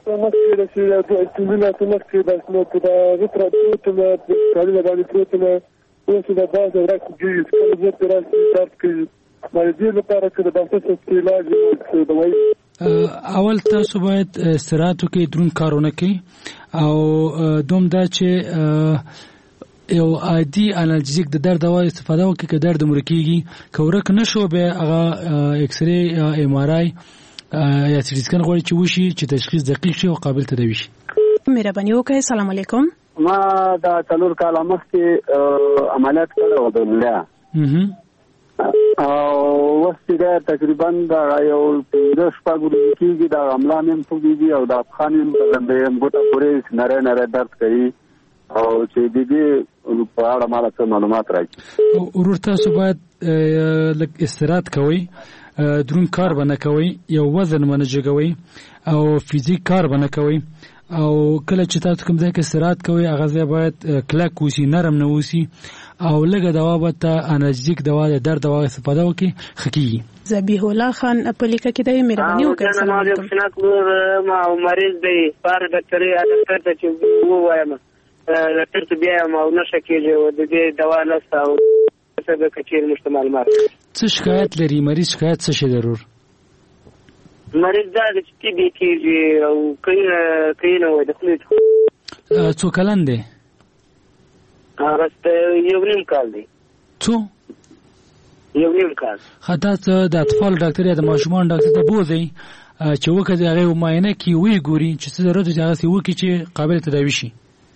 اوس دا باز راځي چې کله چې راځي start کوي باندې لپاره چې د ډاکټر څخه علاج دوی اول تاسو باید استراحت وکړئ درون کارونه کوي او دوم دا چې یو عادي انالجیک د درد دوا استفاده وکړي که درد مرکیږي که ورک نشو به هغه ایکس ری یا ام ار آی یا سي ټي سکن غواړي چې وشي چې تشخیص دقیق شي او قابل تداوی شي. مهرباني وکړئ. السلام علیکم. ما دا څلور کاله مخکې عملیات کړو د ملا او وسته دا تقریبا دا یو د شپږ ورځې کېږي دا عملا مې پوګيږي او دا خانم د ګوته پورې نره نره درد کوي او چې د دې په اړه ماته معلومات راکړي. ورور تاسو باید لک استراحت کوئ درون کار باندې کوئ یو وزن باندې جوړوي او فزیک کار باندې کوئ او کله چې تاسو کوم ځای کې استراحت کوئ هغه ځای باید کلک وسی نرم نه وسی او لږه دوا به ته انرژیک دوا د درد دوا استفاده وکړي خکېږي. ذبیح الله خان په لیکه کې د مهرباني وکړئ. السلام علیکم. ما مریض دی بار ډاکټر ډاکټر ته چې وایم ډاکټر ته بیا ما نشه کېږي او د دې دوا نشته او څه د کچیر مشته معلومات څه شکایت لري مریض شکایت څه شي ضرور مریض دا د ټي بي کېږي او کینه کینه وای د خولې څو کلن دی؟ هغه یو نیم کال دی. څو؟ یو نیم کال. خدا ته د اطفال ډاکټر یا د ماشومان ډاکټر ته بوځي چې وکړي هغه معاینه کې وی ګوري چې څه ضرورت دی هغه سی وکړي چې قابل تداوی شي.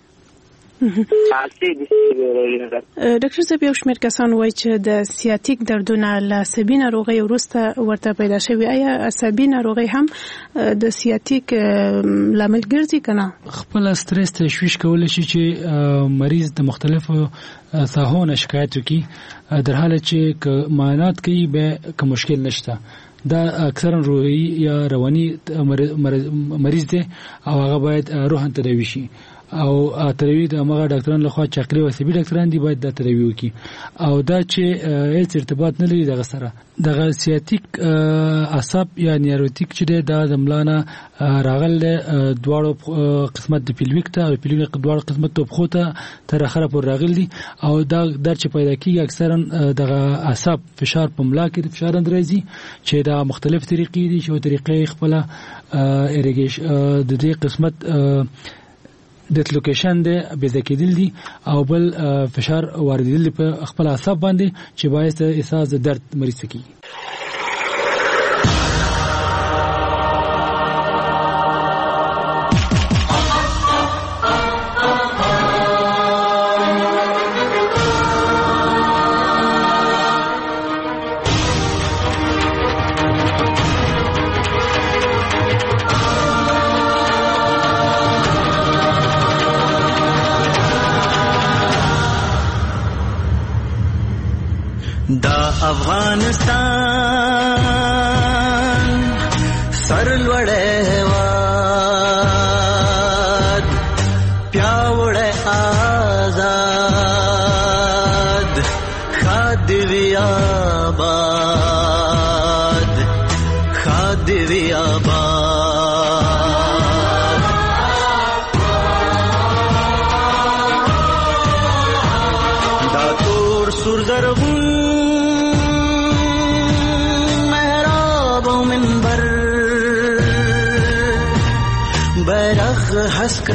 ډاکټر صاحب یو شمېر کسان وایي چې د سیاتیک دردونه له عصبي ناروغۍ وروسته ورته پیدا شوي. آیا عصبي ناروغۍ هم د سیاتیک لامل ګرځي که نه؟ خپل سټرس تشویش کولی شي چې مریض د مختلفو ساحو نه شکایت وکړي در حاله چې که معاینات کوي به که مشکل نشته. دا اکثرا روحي یا رواني مریض دی او هغه باید روحاً تداوی شي او تداوی د هغه ډاکټرانو لخوا چې عقلي او عصبي ډاکټران دي باید دا تداوی وکړي او دا چې هیڅ ارتباط نه لري دغه سره. دغه سیاتیک اعصاب یا نیوروتیک چې دا د ملانه راغله دواړو قسمت د پیلویک ته او پیلویک دواړو قسمت ته په ته تر اخره پر راغلي او دا در چې پیدا کیږي اکثرا دغه اعصاب فشار په ملا کې فشار اندرځي چې دا مختلف طریقې دي چې طریقې خپل ایریګیش د دې قسمت ډیسلوکیشن دی بې کېدل دي او بل فشار واردېدل په خپل اعصاب باندې چې باعث احساس د درد مریض کیږي. افغانستان سرلوړې هېواد پیاوړی آزاد ښاد وي آباد ښاد وي آباد دا تور سور زرغون حسک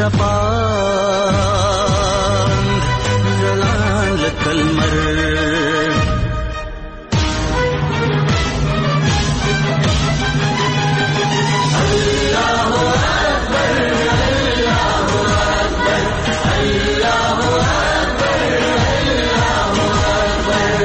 رپاند جلان لکلمر اللہ اکبر اللہ اکبر اللہ اکبر اللہ اکبر.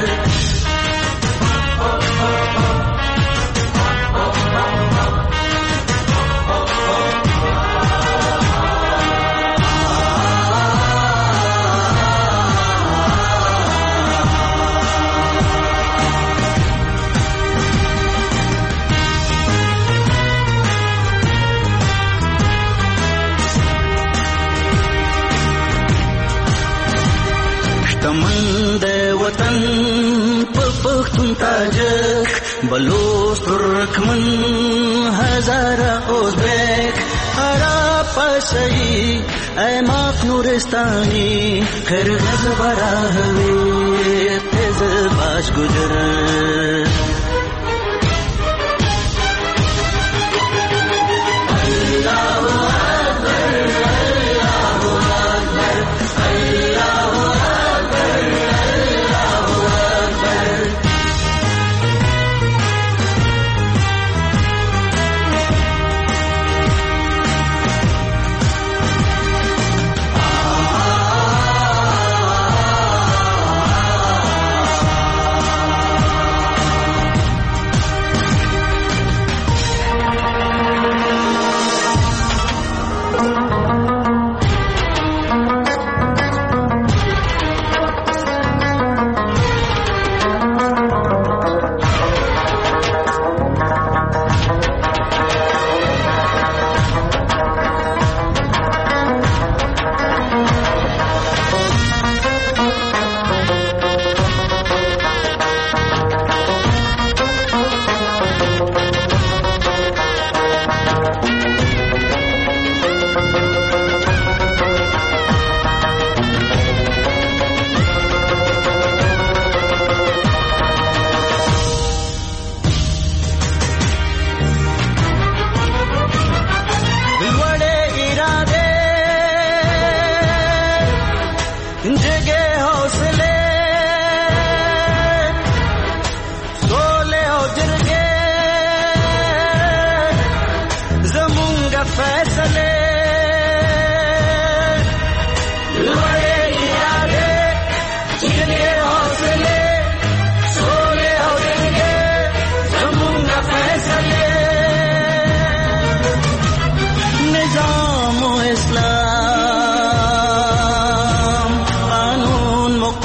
وطن په پښتون تاجک بلوچ ترکمن هزاره ازبک عرب پرسي ایماق نورستاني قرغز براهوي تز باش گجر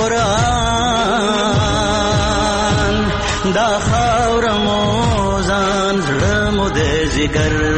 قرآن دا خاور موزان زړه مو د ذکر